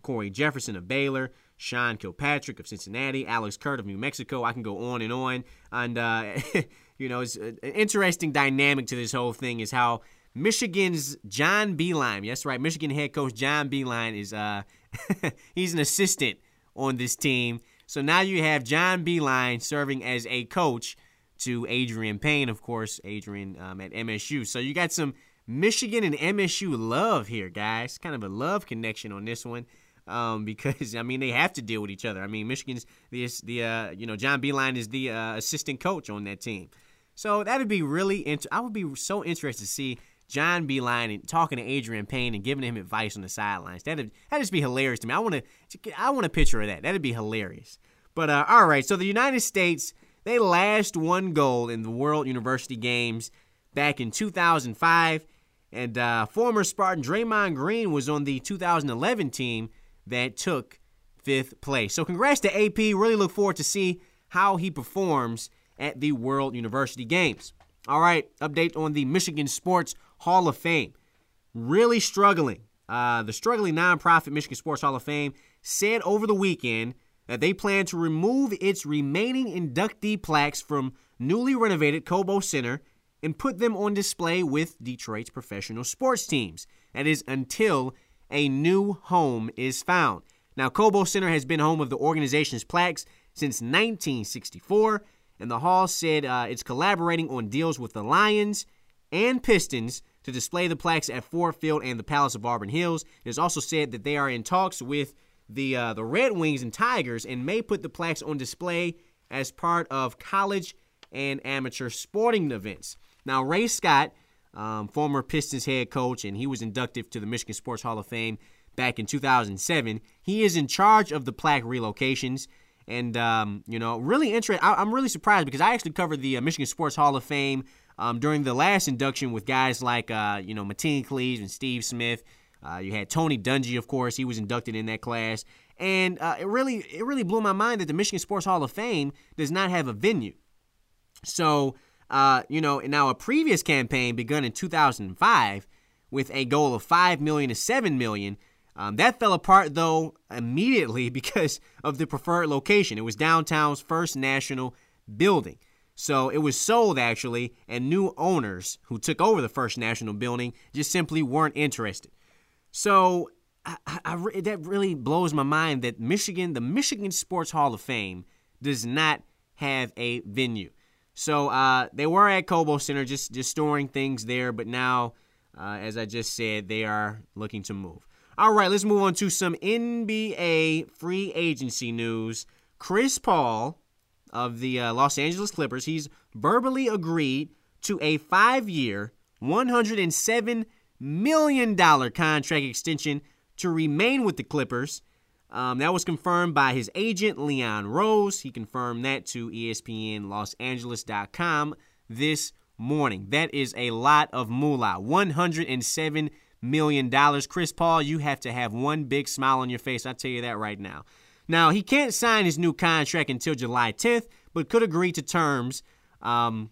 Corey Jefferson of Baylor, Sean Kilpatrick of Cincinnati, Alex Kurt of New Mexico. I can go on and on. And, uh, you know, it's an interesting dynamic to this whole thing is how Michigan's John Beilein, yes, right, Michigan head coach John Beilein is uh, he's an assistant on this team. So now you have John Beilein serving as a coach to Adrian Payne, of course, Adrian um, at M S U. So you got some Michigan and M S U love here, guys. Kind of a love connection on this one. Um, because I mean they have to deal with each other. I mean Michigan's the the uh, you know John Beilein is the uh, assistant coach on that team, so that would be really. Int- I would be so interested to see John Beilein and talking to Adrian Payne and giving him advice on the sidelines. That'd that'd just be hilarious to me. I want to I want a picture of that. That'd be hilarious. But uh, all right, so the United States, they last won gold in the World University Games back in two thousand five, and uh, former Spartan Draymond Green was on the two thousand eleven team that took fifth place. So congrats to A P. Really look forward to see how he performs at the World University Games. All right, update on the Michigan Sports Hall of Fame. Really struggling. Uh, the struggling nonprofit Michigan Sports Hall of Fame said over the weekend that they plan to remove its remaining inductee plaques from newly renovated Cobo Center and put them on display with Detroit's professional sports teams. That is until a new home is found. Now, Cobo Center has been home of the organization's plaques since nineteen sixty-four, and the Hall said uh, it's collaborating on deals with the Lions and Pistons to display the plaques at Ford Field and the Palace of Auburn Hills. It is also said that they are in talks with the uh, the Red Wings and Tigers and may put the plaques on display as part of college and amateur sporting events. Now, Ray Scott, Um, former Pistons head coach, and he was inducted to the Michigan Sports Hall of Fame back in two thousand seven. He is in charge of the plaque relocations, and, um, you know, really interesting. I'm really surprised because I actually covered the uh, Michigan Sports Hall of Fame um, during the last induction with guys like, uh, you know, Mateen Cleaves and Steve Smith. Uh, you had Tony Dungy, of course. He was inducted in that class. And uh, it really it really blew my mind that the Michigan Sports Hall of Fame does not have a venue. So, Uh, you know, now a previous campaign begun in two thousand five with a goal of five million dollars to seven million dollars. Um, that fell apart, though, immediately because of the preferred location. It was downtown's First National building. So it was sold, actually, and new owners who took over the First National building just simply weren't interested. So I, I, I, that really blows my mind that Michigan, the Michigan Sports Hall of Fame, does not have a venue. So uh, they were at Cobo Center just, just storing things there, but now, uh, as I just said, they are looking to move. All right, let's move on to some N B A free agency news. Chris Paul of the uh, Los Angeles Clippers, he's verbally agreed to a five-year, one hundred seven million dollars contract extension to remain with the Clippers. Um, that was confirmed by his agent, Leon Rose. He confirmed that to E S P N Los Angeles dot com this morning. That is a lot of moolah, one hundred seven million dollars. Chris Paul, you have to have one big smile on your face. I'll tell you that right now. Now, he can't sign his new contract until July tenth, but could agree to terms um,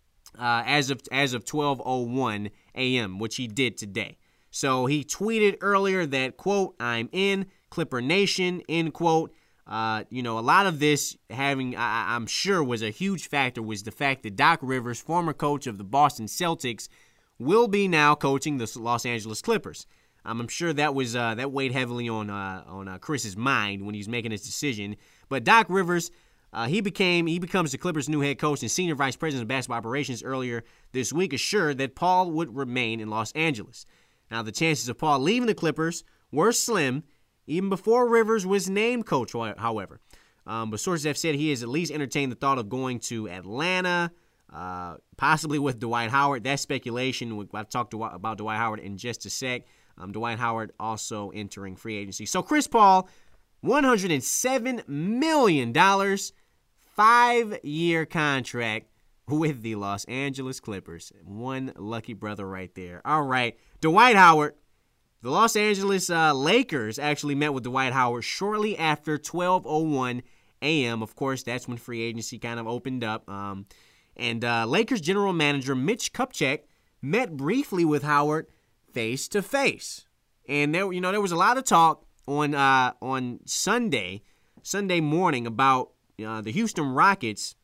uh, as of as of twelve oh one a.m., which he did today. So he tweeted earlier that, quote, "I'm in, Clipper Nation," end quote. Uh, you know, a lot of this having, I, I'm sure, was a huge factor was the fact that Doc Rivers, former coach of the Boston Celtics, will be now coaching the Los Angeles Clippers. Um, I'm sure that was uh, that weighed heavily on uh, on uh, Chris's mind when he was making his decision. But Doc Rivers, uh, he became he becomes the Clippers' new head coach and senior vice president of basketball operations earlier this week, assured that Paul would remain in Los Angeles. Now, the chances of Paul leaving the Clippers were slim, even before Rivers was named coach, however. Um, but sources have said he has at least entertained the thought of going to Atlanta, uh, possibly with Dwight Howard. That's speculation. I've talked about Dwight Howard in just a sec. Um, Dwight Howard also entering free agency. So Chris Paul, one hundred seven million dollars, five-year contract with the Los Angeles Clippers. One lucky brother right there. All right, Dwight Howard. The Los Angeles uh, Lakers actually met with Dwight Howard shortly after twelve oh one a.m. Of course, that's when free agency kind of opened up. Um, and uh, Lakers general manager Mitch Kupchak met briefly with Howard face-to-face. And there, you know, there was a lot of talk on uh, on Sunday, Sunday morning about uh, the Houston Rockets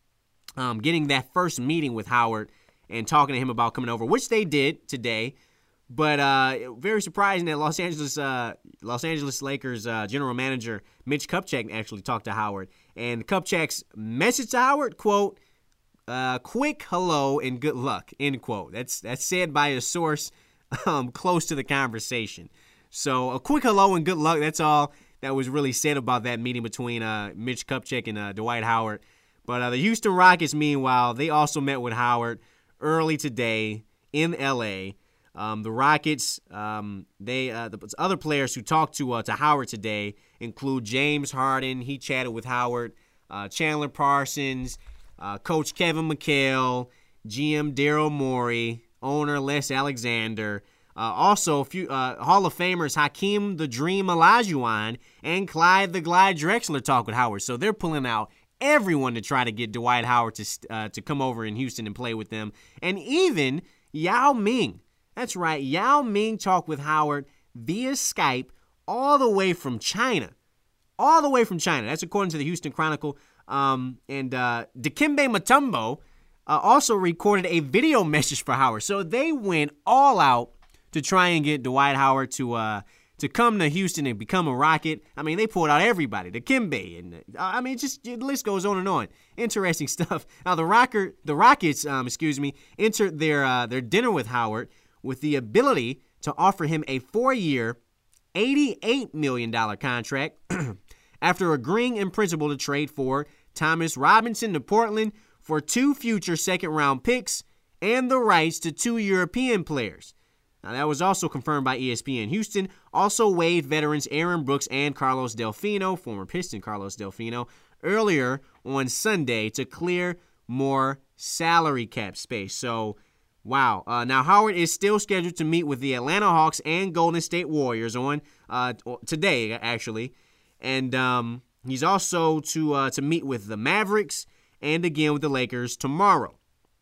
um, getting that first meeting with Howard and talking to him about coming over, which they did today. But uh, very surprising that Los Angeles uh, Los Angeles Lakers uh, general manager Mitch Kupchak actually talked to Howard. And Kupchak's message to Howard, quote, uh, quick hello and good luck, end quote. That's, that's said by a source um, close to the conversation. So a quick hello and good luck, that's all that was really said about that meeting between uh, Mitch Kupchak and uh, Dwight Howard. But uh, the Houston Rockets, meanwhile, they also met with Howard early today in L A. Um, the Rockets, um, they uh, the other players who talked to uh, to Howard today include James Harden. He chatted with Howard, uh, Chandler Parsons, uh, Coach Kevin McHale, G M Daryl Morey, owner Les Alexander. Uh, also, a few uh, Hall of Famers Hakeem the Dream Olajuwon and Clyde the Glide Drexler talk with Howard. So they're pulling out everyone to try to get Dwight Howard to uh, to come over in Houston and play with them, and even Yao Ming. That's right, Yao Ming talked with Howard via Skype all the way from China. All the way from China. That's according to the Houston Chronicle. Um, and uh, Dikembe Mutombo uh, also recorded a video message for Howard. So they went all out to try and get Dwight Howard to uh, to come to Houston and become a Rocket. I mean, they pulled out everybody. Dikembe. And, uh, I mean, just the list goes on and on. Interesting stuff. Now, the, Rocker, the Rockets, um, excuse me, entered their uh, their dinner with Howard with the ability to offer him a four-year, eighty-eight million dollars contract after agreeing in principle to trade for Thomas Robinson to Portland for two future second-round picks and the rights to two European players. Now, that was also confirmed by E S P N. Houston also waived veterans Aaron Brooks and Carlos Delfino, former Piston Carlos Delfino, earlier on Sunday to clear more salary cap space. So, wow. Uh, now, Howard is still scheduled to meet with the Atlanta Hawks and Golden State Warriors on uh, today, actually. And um, he's also to uh, to meet with the Mavericks and again with the Lakers tomorrow.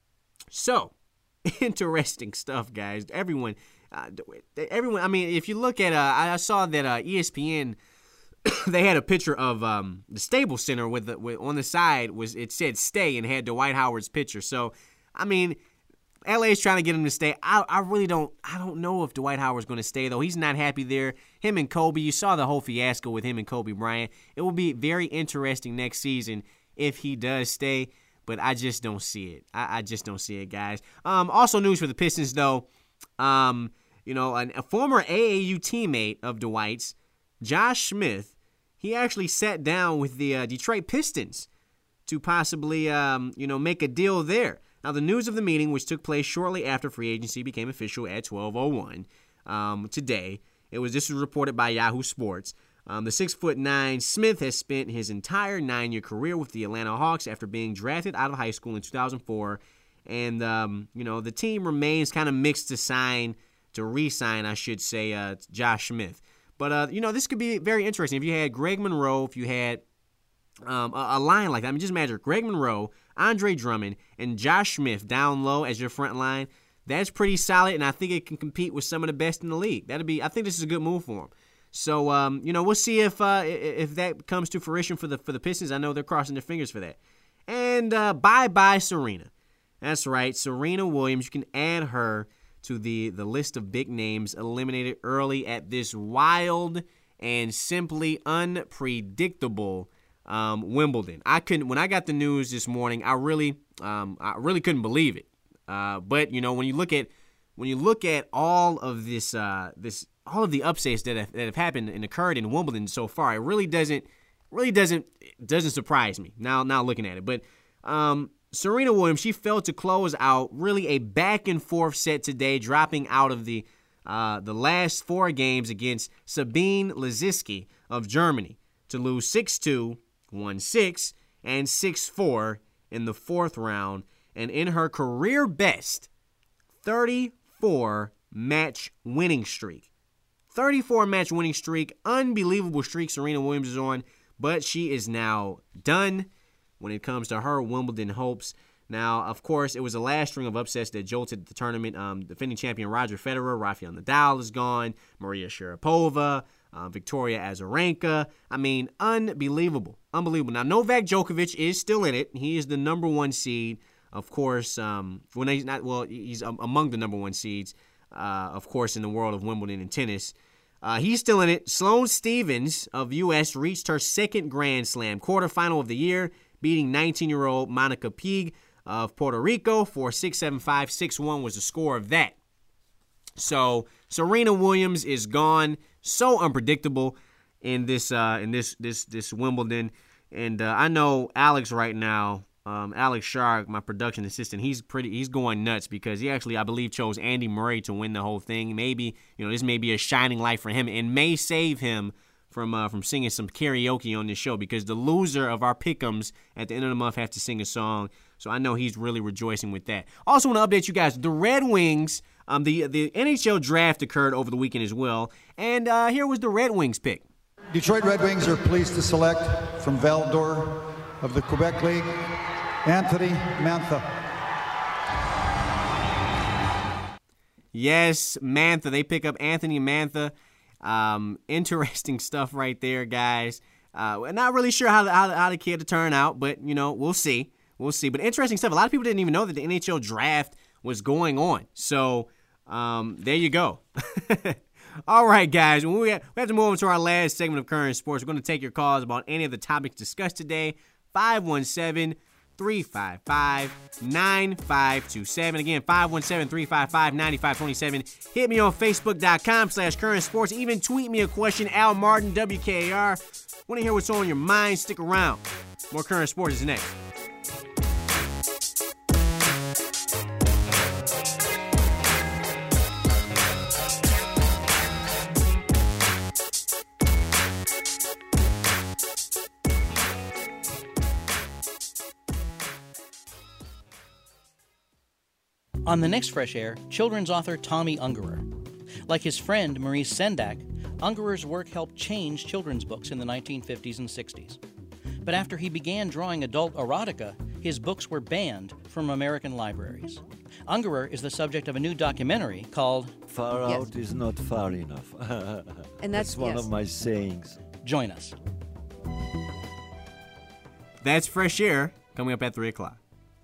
So, interesting stuff, guys. Everyone, uh, everyone. I mean, if you look at, uh, I saw that uh, E S P N, they had a picture of um, the Staples Center with, the, with on the side was it said "stay" and had Dwight Howard's picture. So, I mean, L A is trying to get him to stay. I, I really don't I don't know if Dwight Howard's going to stay, though. He's not happy there. Him and Kobe, you saw the whole fiasco with him and Kobe Bryant. It will be very interesting next season if he does stay, but I just don't see it. I, I just don't see it, guys. Um, also news for the Pistons, though. Um, you know, an, a former A A U teammate of Dwight's, Josh Smith, he actually sat down with the uh, Detroit Pistons to possibly, um, you know, make a deal there. Now, the news of the meeting, which took place shortly after free agency became official at twelve oh one um, today, it was this was reported by Yahoo Sports. Um, the six foot nine Smith has spent his entire nine-year career with the Atlanta Hawks after being drafted out of high school in two thousand four, and um, you know the team remains kind of mixed to sign to re-sign, I should say, uh, Josh Smith. But uh, you know this could be very interesting if you had Greg Monroe, if you had um, a, a line like that. I mean, just imagine Greg Monroe, Andre Drummond, and Josh Smith down low as your front line. That's pretty solid, and I think it can compete with some of the best in the league. That'd be, I think this is a good move for him. So, um, you know, we'll see if uh, if that comes to fruition for the for the Pistons. I know they're crossing their fingers for that. And uh, bye-bye Serena. That's right, Serena Williams. You can add her to the, the list of big names eliminated early at this wild and simply unpredictable um, Wimbledon. I couldn't when I got the news this morning. I really, um, I really couldn't believe it. Uh, but you know, when you look at when you look at all of this, uh, this all of the upsets that have, that have happened and occurred in Wimbledon so far, it really doesn't, really doesn't, doesn't surprise me. Now, now looking at it, but um, Serena Williams, she failed to close out really a back and forth set today, dropping out of the uh, the last four games against Sabine Lisicki of Germany to lose six two, one six, and six four in the fourth round. And in her career best thirty-four match winning streak. thirty-four match winning streak. Unbelievable streak Serena Williams is on. But she is now done when it comes to her Wimbledon hopes. Now, of course, it was the last string of upsets that jolted the tournament. Um, defending champion Roger Federer, Rafael Nadal is gone. Maria Sharapova, uh, Victoria Azarenka. I mean, unbelievable. Unbelievable. Now, Novak Djokovic is still in it. He is the number one seed. Of course, um, when he's not, well, he's um, among the number one seeds, uh, of course, in the world of Wimbledon and tennis. Uh, he's still in it. Sloane Stephens of U S reached her second Grand Slam quarterfinal of the year, beating nineteen-year-old Monica Puig of Puerto Rico for six seven five, six one was the score of that. So Serena Williams is gone. So unpredictable in this uh, in this this this Wimbledon. And uh, I know Alex right now, um, Alex Shark, my production assistant, he's pretty he's going nuts because he actually, I believe, chose Andy Murray to win the whole thing. Maybe, you know, this may be a shining light for him and may save him from uh, from singing some karaoke on this show, because the loser of our pick'ems at the end of the month has to sing a song. So I know he's really rejoicing with that. Also want to update you guys, the Red Wings, um, the the N H L draft occurred over the weekend as well, and uh, here was the Red Wings pick. Detroit Red Wings are pleased to select from Val-d'Or of the Quebec League, Anthony Mantha. Yes, Mantha. They pick up Anthony Mantha. Um, interesting stuff right there, guys. Uh, we're not really sure how the, how, the, how the kid to turn out, but, you know, we'll see. We'll see. But interesting stuff. A lot of people didn't even know that the N H L draft was going on. So, um, there you go. All right, guys. When we, have, we have to move on to our last segment of Current Sports. We're going to take your calls about any of the topics discussed today. five one seven, three five five, nine five two seven. Again, five one seven, three five five, nine five two seven. Hit me on Facebook.com slash Current Sports. Even tweet me a question. Al Martin, W K A R. Want to hear what's on your mind? Stick around. More Current Sports is next. On the next Fresh Air, children's author Tommy Ungerer. Like his friend Maurice Sendak, Ungerer's work helped change children's books in the nineteen fifties and sixties. But after he began drawing adult erotica, his books were banned from American libraries. Ungerer is the subject of a new documentary called Far yes. Out is Not Far Enough. And that's, that's one yes. of my sayings. Join us. That's Fresh Air coming up at three o'clock.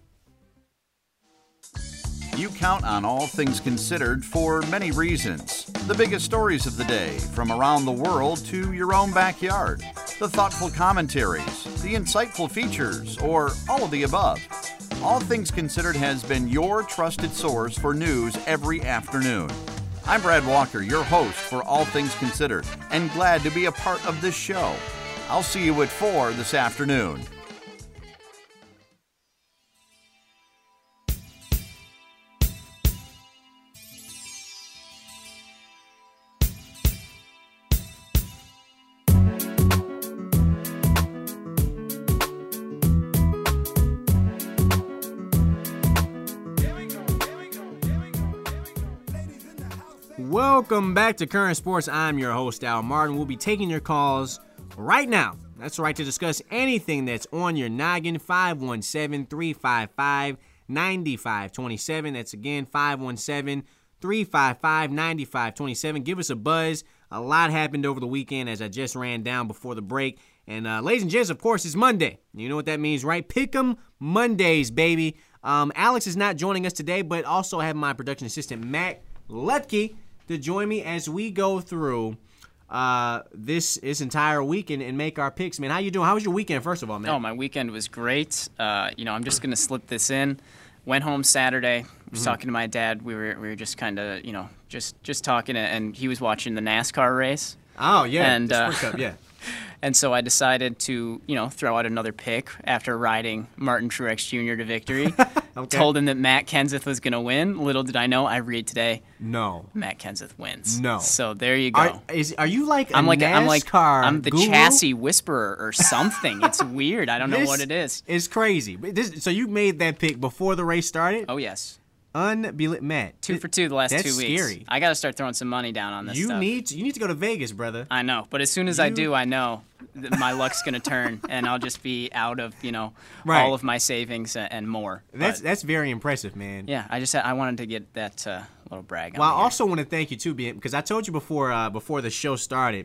You count on All Things Considered for many reasons. The biggest stories of the day, from around the world to your own backyard. The thoughtful commentaries, the insightful features, or all of the above. All Things Considered has been your trusted source for news every afternoon. I'm Brad Walker, your host for All Things Considered, and glad to be a part of this show. I'll see you at four this afternoon. Welcome back to Current Sports. I'm your host, Al Martin. We'll be taking your calls right now. That's right, to discuss anything that's on your noggin. five one seven, three five five, nine five two seven. That's again five one seven, three five five, nine five two seven. Give us a buzz. A lot happened over the weekend, as I just ran down before the break. And uh, ladies and gents, of course, it's Monday. You know what that means, right? Pick'em Mondays, baby. Um, Alex is not joining us today, but also I have my production assistant, Matt Lutke, to join me as we go through uh, this this entire weekend and make our picks. Man, how you doing? How was your weekend, first of all, man? Oh, my weekend was great. Uh, you know, I'm just going to slip this in. Went home Saturday. Was mm-hmm. talking to my dad. We were we were just kind of, you know, just just talking, and he was watching the NASCAR race. Oh, yeah. And, the uh, Sprint Cup, yeah. And so I decided to, you know, throw out another pick after riding Martin Truex Junior to victory. Okay. Told him that Matt Kenseth was going to win. Little did I know, I read today. No. Matt Kenseth wins. No. So there you go. Are, is, are you like a I'm like NASCAR I'm like I'm the guru? chassis whisperer or something. It's weird. I don't know this what it is. It's crazy. This, so you made that pick before the race started? Oh, yes. Unbelievable, Matt. Two for two the last that's two weeks. Scary. I got to start throwing some money down on this you stuff. Need to, you need to go to Vegas, brother. I know, but as soon as you... I do, I know that my luck's going to turn, and I'll just be out of, you know, right. all of my savings and more. That's but, that's very impressive, man. Yeah, I just I wanted to get that uh, little brag. Well, on I also want to thank you too, because I told you before uh, before the show started.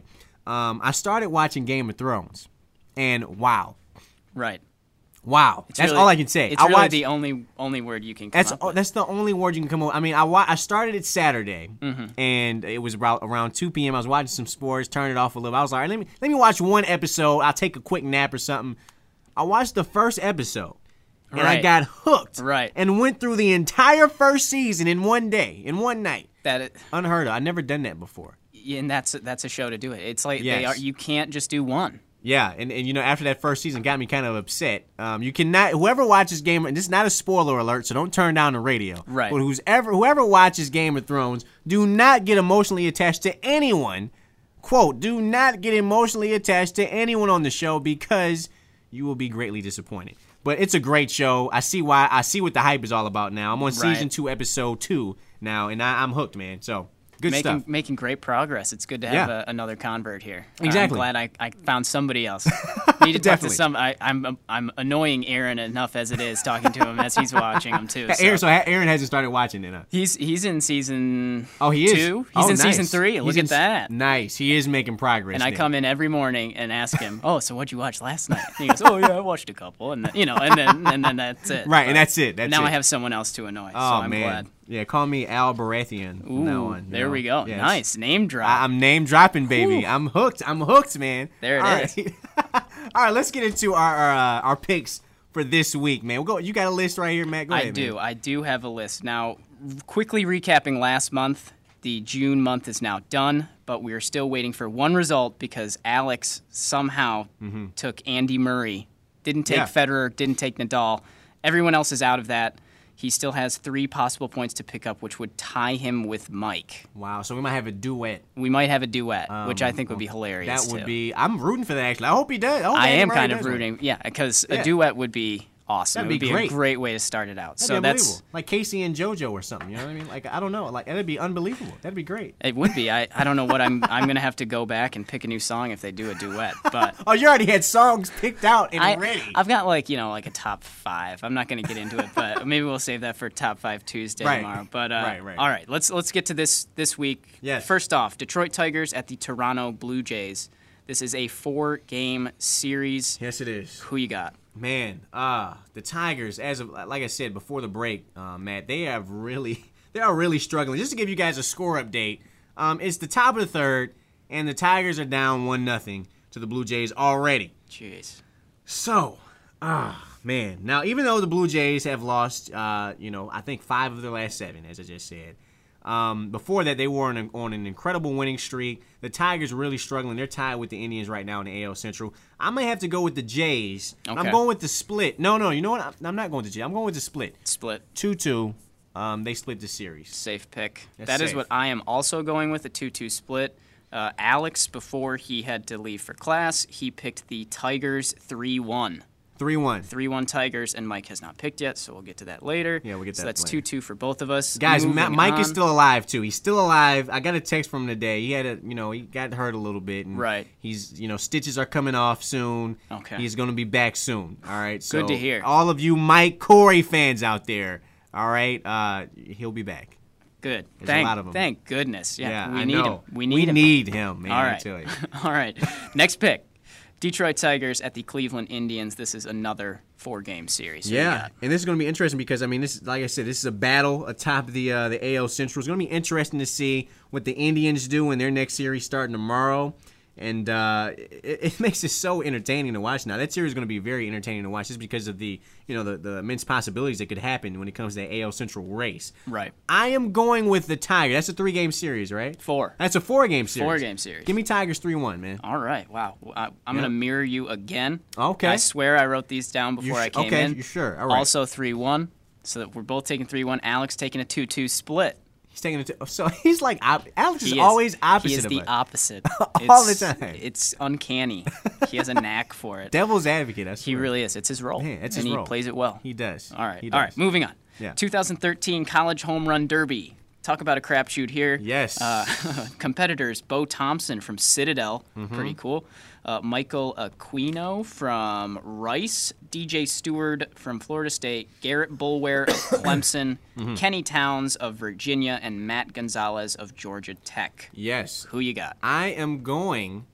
Um, I started watching Game of Thrones, and wow. Right. Wow. It's that's really, all I can say. It's I really watched, the only only word you can come that's, up oh, with. That's the only word you can come up with. I mean, I, wa- I started it Saturday, Mhm. and it was about around two p.m. I was watching some sports, turned it off a little. I was like, all right, let me, let me watch one episode. I'll take a quick nap or something. I watched the first episode, and I Right. got hooked. Right. And went through the entire first season in one day, in one night. That it, Unheard of. I've never done that before. Yeah, and that's that's a show to do it. It's like they Yes. are. You can't just do one. Yeah, and, and you know, after that first season got me kind of upset. Um, you cannot, whoever watches Game, and this is not a spoiler alert, so don't turn down the radio. Right. But who's ever, whoever watches Game of Thrones, do not get emotionally attached to anyone. Quote, do not get emotionally attached to anyone on the show because you will be greatly disappointed. But it's a great show. I see why, I see what the hype is all about now. I'm on Right. season two, episode two now, and I, I'm hooked, man. So, good making, stuff. Making great progress. It's good to have Yeah. a, another convert here. Exactly. I'm glad I, I found somebody else. Need to talk to Definitely. some. I, I'm I'm annoying Aaron enough as it is talking to him as he's watching him too. Aaron, so Aaron hasn't started watching it, huh? He's he's in season. Oh, he is. two. He's Oh, in season nice. three. He's Look in at that. Nice. He is making progress. And I there. come in every morning and ask him, "Oh, so what'd you watch last night?" And he goes, "Oh yeah, I watched a couple," and then, you know, and then and then that's it. Right, and But that's it. That's now it. I have someone else to annoy. Oh so I'm man. glad. Yeah, call me Al Baratheon from Ooh, now on. you there know? we go. Yeah, Nice name drop. I, I'm name dropping, baby. Whew. I'm hooked. I'm hooked, man. There it All is. right. All right, let's get into our our, uh, our picks for this week, man. We'll go. You got a list right here, Matt. Go I ahead, do. man. I do have a list. Now, quickly recapping last month, the June month is now done, but we are still waiting for one result because Alex somehow Mm-hmm. took Andy Murray. Didn't take Yeah. Federer, didn't take Nadal. Everyone else is out of that. He still has three possible points to pick up, which would tie him with Mike. Wow. So we might have a duet. We might have a duet, which I Um, think would be hilarious. That would too. be. I'm rooting for that. Actually, I hope he does. I, hope I Andy am Murray kind of does one. rooting, yeah, because Yeah. a duet would be awesome. That'd it would be be great. a great way to start it out. That'd so be that's unbelievable. Like Casey and JoJo or something. You know what I mean? Like I don't know. Like that'd be unbelievable. That'd be great. It would be. I, I don't know what I'm. I'm gonna have to go back and pick a new song if they do a duet. But Oh, you already had songs picked out and I, ready. I've got like you know like a top five. I'm not gonna get into it, but maybe we'll save that for top five Tuesday Right. tomorrow. But uh, Right, right. all right, let's let's get to this this week. Yes. First off, Detroit Tigers at the Toronto Blue Jays. This is a four-game series. Yes, it is. Who you got? Man, uh, the Tigers, as of like I said before the break, uh, Matt, they have really, they are really struggling. Just to give you guys a score update, um, it's the top of the third, and the Tigers are down one nothing to the Blue Jays already. Jeez. So, ah, man. Now, even though the Blue Jays have lost, uh, you know, I think five of their last seven, as I just said. Um, before that, they were on, a, on an incredible winning streak. The Tigers are really struggling. They're tied with the Indians right now in the A L Central. I may have to go with the Jays. Okay. I'm going with the split. No, no, you know what? I'm, I'm not going with the Jays. I'm going with the split. Split. two two. Um, they split the series. Safe pick. That's That is safe. what I am also going with, a two two split. Uh, Alex, before he had to leave for class, he picked the Tigers three one. three one. three one Tigers, and Mike has not picked yet, so we'll get to that later. Yeah, we'll get to so that that's later. two two for both of us. Guys, Ma- Moving Mike is on. still alive too. He's still alive. I got a text from him today. He had a, you know, he got hurt a little bit, and Right. He's, you know, stitches are coming off soon. Okay. He's gonna be back soon. All right. So Good to hear. All of you Mike Corey fans out there. All right. Uh, he'll be back. Good. There's thank, a lot of 'em. Thank goodness. Yeah, Yeah, we I need know. him. We need We him. need him, man, All I right. tell you. All right. Next pick. Detroit Tigers at the Cleveland Indians. This is another four-game series. Who you Yeah, got? and this is going to be interesting because I mean, this like I said, this is a battle atop the uh, the A L Central. It's going to be interesting to see what the Indians do in their next series starting tomorrow, and uh, it, it makes it so entertaining to watch. Now that series is going to be very entertaining to watch just because of the you know the, the immense possibilities that could happen when it comes to the A L Central race. Right. I am going with the Tigers. That's a three game series, right? Four. That's a four game series. Four-game series. Give me Tigers three one, man. All right. Wow. I, I'm Yeah. going to mirror you again. Okay. I swear I wrote these down before You I sh- came okay, in. you sure? All right. Also three one. So that we're both taking three one. Alex taking a two two split. He's taking it. To, so he's like op- Alex is, He always opposite He is of the us. opposite. All the It's- time. It's uncanny. He has a knack for it. Devil's advocate. I He swear. really is. It's his role. Man, it's and his he role. plays it well. He does. All right. He All does. right. Moving on. Yeah. two thousand thirteen College Home Run Derby. Talk about a crapshoot here. Yes. Uh, competitors: Bo Thompson from Citadel, Mhm. pretty cool. Uh, Michael Aquino from Rice, D J Stewart from Florida State, Garrett Bulware of Clemson, Mhm. Kenny Towns of Virginia, and Matt Gonzalez of Georgia Tech. Yes. Who you got? I am going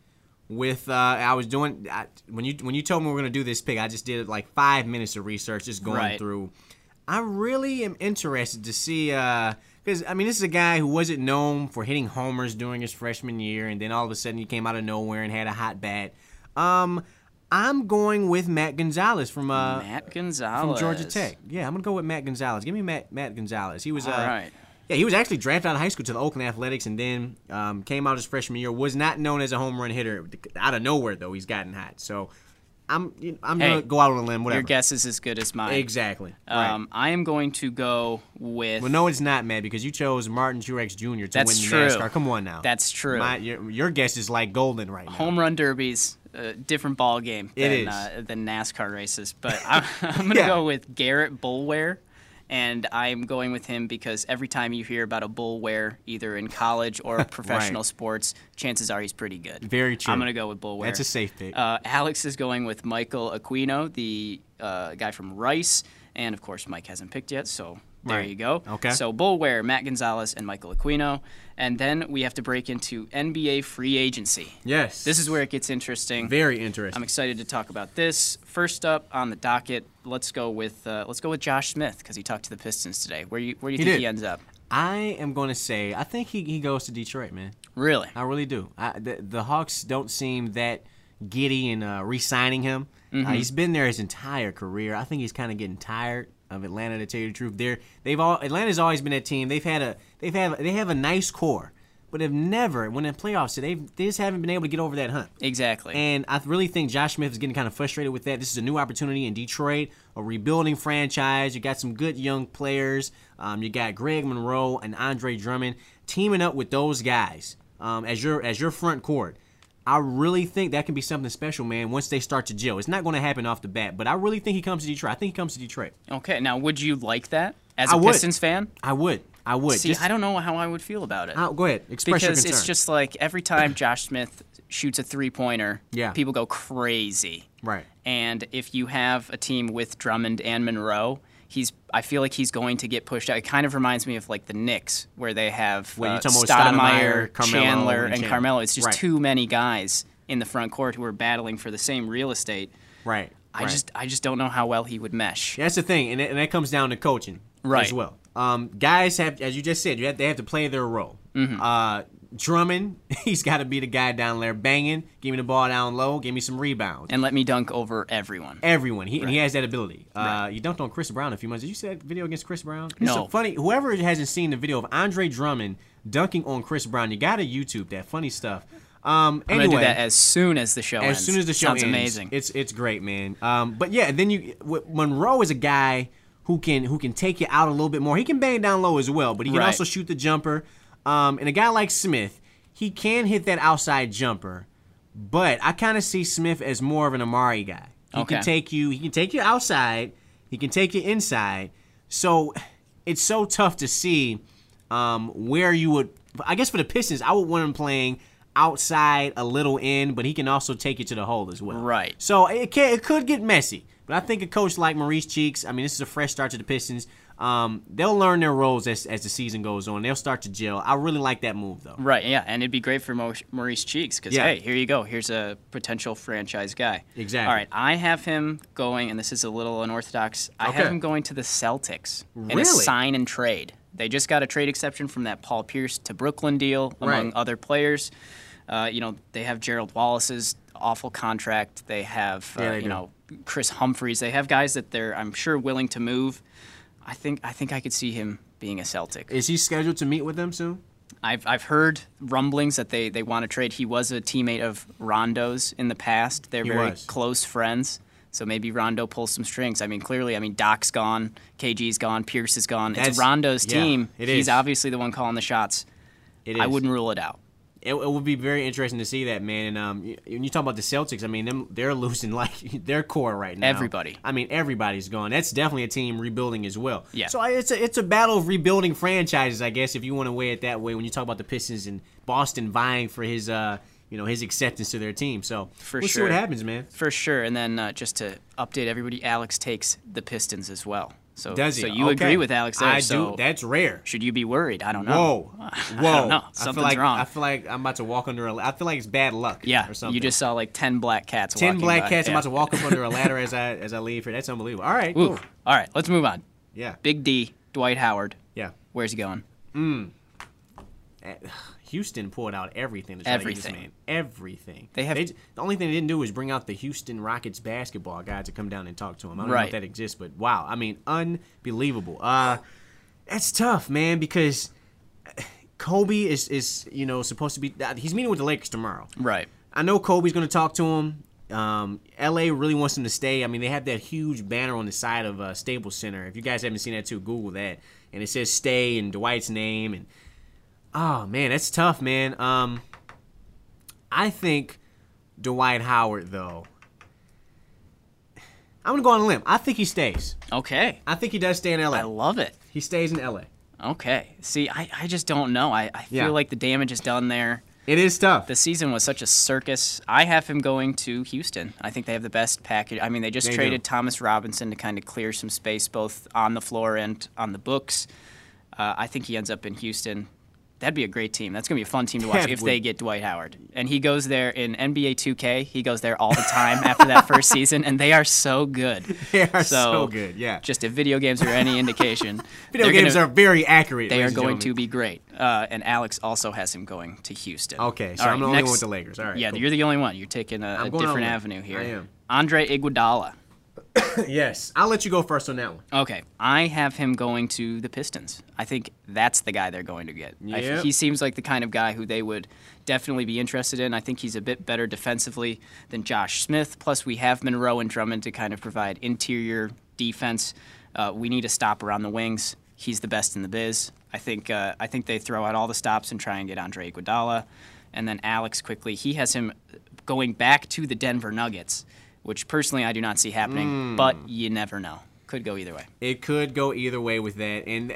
with uh, I was doing I, when you when you told me we were gonna do this pick, I just did like five minutes of research, just going right. through. I really am interested to see because uh, I mean this is a guy who wasn't known for hitting homers during his freshman year, and then all of a sudden he came out of nowhere and had a hot bat. Um, I'm going with Matt Gonzalez from uh, Matt Gonzalez from Georgia Tech. Yeah, I'm gonna go with Matt Gonzalez. Give me Matt Matt Gonzalez. He was all uh, right. Yeah, he was actually drafted out of high school to the Oakland Athletics, and then um, came out his freshman year. Was not known as a home run hitter. Out of nowhere, though, he's gotten hot. So I'm you know, I'm hey, gonna go out on a limb. Whatever. Your guess is as good as mine. Exactly. Um, right. I am going to go with. Well, no, it's not, Matt, because you chose Martin Truex Junior to That's win the true. NASCAR. Come on now. That's true. My, your, your guess is like golden right now. Home run derbies. A different ball game than, it is. Uh, than NASCAR races. But I'm, I'm going to yeah. go with Garrett Bullware, and I'm going with him because every time you hear about a Bullware, either in college or professional right. sports, chances are he's pretty good. Very true. I'm going to go with Bullware. That's a safe pick. Uh, Alex is going with Michael Aquino, the uh, guy from Rice, and of course Mike hasn't picked yet, so there right. you go. Okay. So Bullware, Matt Gonzalez, and Michael Aquino. And then we have to break into N B A free agency. Yes. This is where it gets interesting. Very interesting. I'm excited to talk about this. First up on the docket, let's go with uh, let's go with Josh Smith because he talked to the Pistons today. Where you where do you he think did. he ends up? I am going to say I think he, he goes to Detroit, man. Really? I really do. I, the, the Hawks don't seem that giddy in uh, re-signing him. Mm-hmm. Uh, he's been there his entire career. I think he's kind of getting tired of Atlanta, to tell you the truth. They're, they've all Atlanta's always been that team. They've had a they've had they have a nice core, but have never when in playoffs they they just haven't been able to get over that hump. Exactly. And I really think Josh Smith is getting kind of frustrated with that. This is a new opportunity in Detroit, a rebuilding franchise. You got some good young players. Um, you got Greg Monroe and Andre Drummond teaming up with those guys um, as your as your front court. I really think that can be something special, man, once they start to gel. It's not going to happen off the bat, but I really think he comes to Detroit. I think he comes to Detroit. Okay, now would you like that as a I would. Pistons fan? I would. I would. See, Just, I don't know how I would feel about it. I'll, go ahead. Express because your concern. it's just like every time Josh Smith shoots a three-pointer, yeah. people go crazy. Right. And if you have a team with Drummond and Monroe, he's. I feel like he's going to get pushed out. It kind of reminds me of like the Knicks, where they have Wait, uh, you're talking about Stoudemire, Stoudemire, Chandler, and and Chandler. Carmelo. It's just Right. too many guys in the front court who are battling for the same real estate. Right. I right. just I just don't know how well he would mesh. That's the thing, and, it, and that comes down to coaching right. as well. Um, guys have, as you just said, you have, they have to play their role. Mm-hmm. Uh, Drummond, he's got to be the guy down there banging, give me the ball down low, give me some rebounds. And let me dunk over everyone. Everyone. He, right. and he has that ability. Uh, right. You dunked on Chris Brown a few months. Did you see that video against Chris Brown? It's no. so funny. Whoever hasn't seen the video of Andre Drummond dunking on Chris Brown, you got to YouTube that funny stuff. Um, I'm anyway, gonna do that as soon as the show as ends. As soon as the show Sounds ends. amazing. It's it's great, man. Um, but yeah, then you Monroe is a guy who can who can take you out a little bit more. He can bang down low as well, but he can right. also shoot the jumper. Um, and a guy like Smith, he can hit that outside jumper, but I kind of see Smith as more of an Amari guy. He okay. can take you. He can take you outside. He can take you inside. So it's so tough to see um, where you would. I guess for the Pistons, I would want him playing outside a little in, but he can also take you to the hole as well. Right. So it can it could get messy, but I think a coach like Maurice Cheeks, I mean, this is a fresh start to the Pistons. Um, they'll learn their roles as as the season goes on. They'll start to gel. I really like that move, though. Right, yeah, and it'd be great for Mo- Maurice Cheeks because, yeah. hey, here you go. Here's a potential franchise guy. Exactly. All right, I have him going, and this is a little unorthodox, I okay. have him going to the Celtics really? in a sign and trade. They just got a trade exception from that Paul Pierce to Brooklyn deal, among right. other players. Uh, you know, they have Gerald Wallace's awful contract. They have, uh, yeah, they you do. know, Chris Humphries. They have guys that they're, I'm sure, willing to move. I think I think I could see him being a Celtic. Is he scheduled to meet with them soon? I've I've heard rumblings that they, they want to trade. He was a teammate of Rondo's in the past. They're He very was. close friends. So maybe Rondo pulls some strings. I mean, clearly, I mean, Doc's gone, K G's gone, Pierce is gone. That's, it's Rondo's yeah, team. It He's is. obviously the one calling the shots. It is. I wouldn't rule it out. It, it would be very interesting to see that, man. And um, you- when you talk about the Celtics, I mean, them, they're losing like their core right now. Everybody. I mean, everybody's gone. That's definitely a team rebuilding as well. Yeah. So I- it's a it's a battle of rebuilding franchises, I guess, if you want to weigh it that way. When you talk about the Pistons and Boston vying for his uh you know his acceptance to their team. So For we'll sure. see what happens, man. For sure. And then uh, just to update everybody, Alex takes the Pistons as well. So, Does he? So you Okay. agree with Alex there? I so do. That's rare. Should you be worried? I don't know. Whoa, I whoa! don't know. I Something's feel like, wrong. I feel like I'm about to walk under a. I feel like it's bad luck. Yeah, or something. you just saw like ten black cats. ten walking black by. cats. Yeah. I'm about to walk up under a ladder as I as I leave here. That's unbelievable. All right, Ooh. cool. All right, let's move on. Yeah. Big D, Dwight Howard. Yeah. Where's he going? Mm. Uh, Houston pulled out everything to try Everything. to get this man. Everything. They have- They, the only thing they didn't do was bring out the Houston Rockets basketball guy to come down and talk to him. I don't know Right. if that exists, but wow. I mean, unbelievable. Uh, that's tough, man, because Kobe is, is you know, supposed to be – he's meeting with the Lakers tomorrow. Right. I know Kobe's going to talk to him. Um, L A really wants him to stay. I mean, they have that huge banner on the side of uh, Staples Center. If you guys haven't seen that too, Google that. And it says stay and Dwight's name. And oh, man, that's tough, man. Um, I think Dwight Howard, though, I'm going to go on a limb. I think he stays. Okay. I think he does stay in L A. I love it. He stays in L A. Okay. See, I, I just don't know. I, I feel Yeah. like the damage is done there. It is tough. The season was such a circus. I have him going to Houston. I think they have the best package. I mean, they just They traded do. Thomas Robinson to kind of clear some space both on the floor and on the books. Uh, I think he ends up in Houston. That'd be a great team. That's going to be a fun team to watch That if would- they get Dwight Howard. And he goes there in N B A two K. He goes there all the time after that first season, and they are so good. They are so good, yeah. Just if video games are any indication. Video they're games gonna- are very accurate. They are ladies and going to gentlemen. be great. Uh, and Alex also has him going to Houston. Okay, so All I'm right, the only next- one with the Lakers. All right, Yeah, cool. you're the only one. You're taking a, I'm a going on different one. avenue here. I am. Andre Iguodala. Yes. I'll let you go first on that one. Okay, I have him going to the Pistons. I think that's the guy they're going to get. I- Yep. he seems like the kind of guy who they would definitely be interested in. I think he's a bit better defensively than Josh Smith. Plus, we have Monroe and Drummond to kind of provide interior defense. Uh, we need a stop around the wings. He's the best in the biz. I think. Uh, I think they throw out all the stops and try and get Andre Iguodala, and then Alex quickly. He has him going back to the Denver Nuggets, which personally I do not see happening. Mm. But you never know. Could go either way. It could go either way with that. And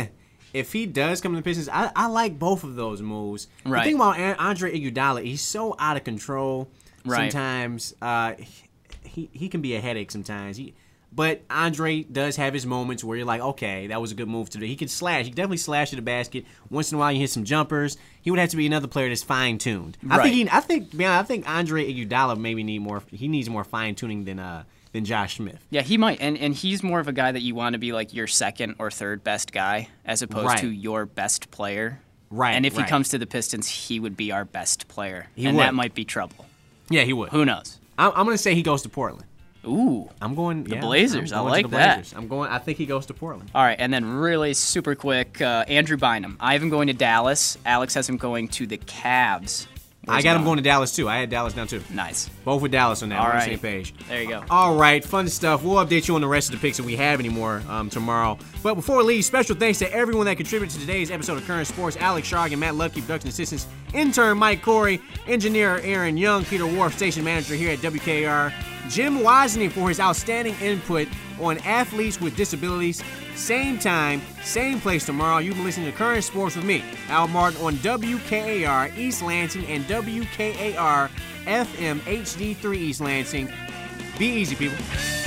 if he does come to the Pistons, I, I like both of those moves. Right. The thing about An- Andre Iguodala, he's so out of control Right. sometimes. Uh, he, he can be a headache sometimes. He, but Andre does have his moments where you're like, okay, that was a good move today. He can slash. He can definitely slash to the basket. Once in a while, you hit some jumpers. He would have to be another player that's fine tuned. I Right. think. He, I think. Man, I think Andre Iguodala maybe need more. He needs more fine tuning than uh than Josh Smith. Yeah, he might, and and he's more of a guy that you want to be like your second or third best guy, as opposed Right. to your best player. Right. And if right. he comes to the Pistons, he would be our best player, He and would. that might be trouble. Yeah, he would. Who knows? I'm, I'm going to say he goes to Portland. Ooh, I'm going the yeah, Blazers. I'm I going like to the that. Blazers. I'm going. I think he goes to Portland. All right, and then really super quick, uh, Andrew Bynum. I have him going to Dallas. Alex has him going to the Cavs. I got him going to Dallas too. I had Dallas down too. Nice. Both with Dallas on that. All We're on right. the same page. There you go. All right, fun stuff. We'll update you on the rest of the picks if we have any more um, tomorrow. But before we leave, special thanks to everyone that contributed to today's episode of Current Sports. Alex Sharg and Matt Lutke, production assistants, intern Mike Corey, engineer Aaron Young, Peter Wharf, station manager here at W K A R, Jim Wisney for his outstanding input on athletes with disabilities. Same time, same place tomorrow. You've been listening to Current Sports with me, Al Martin, on W K A R East Lansing and W K A R F M H D three East Lansing. Be easy, people.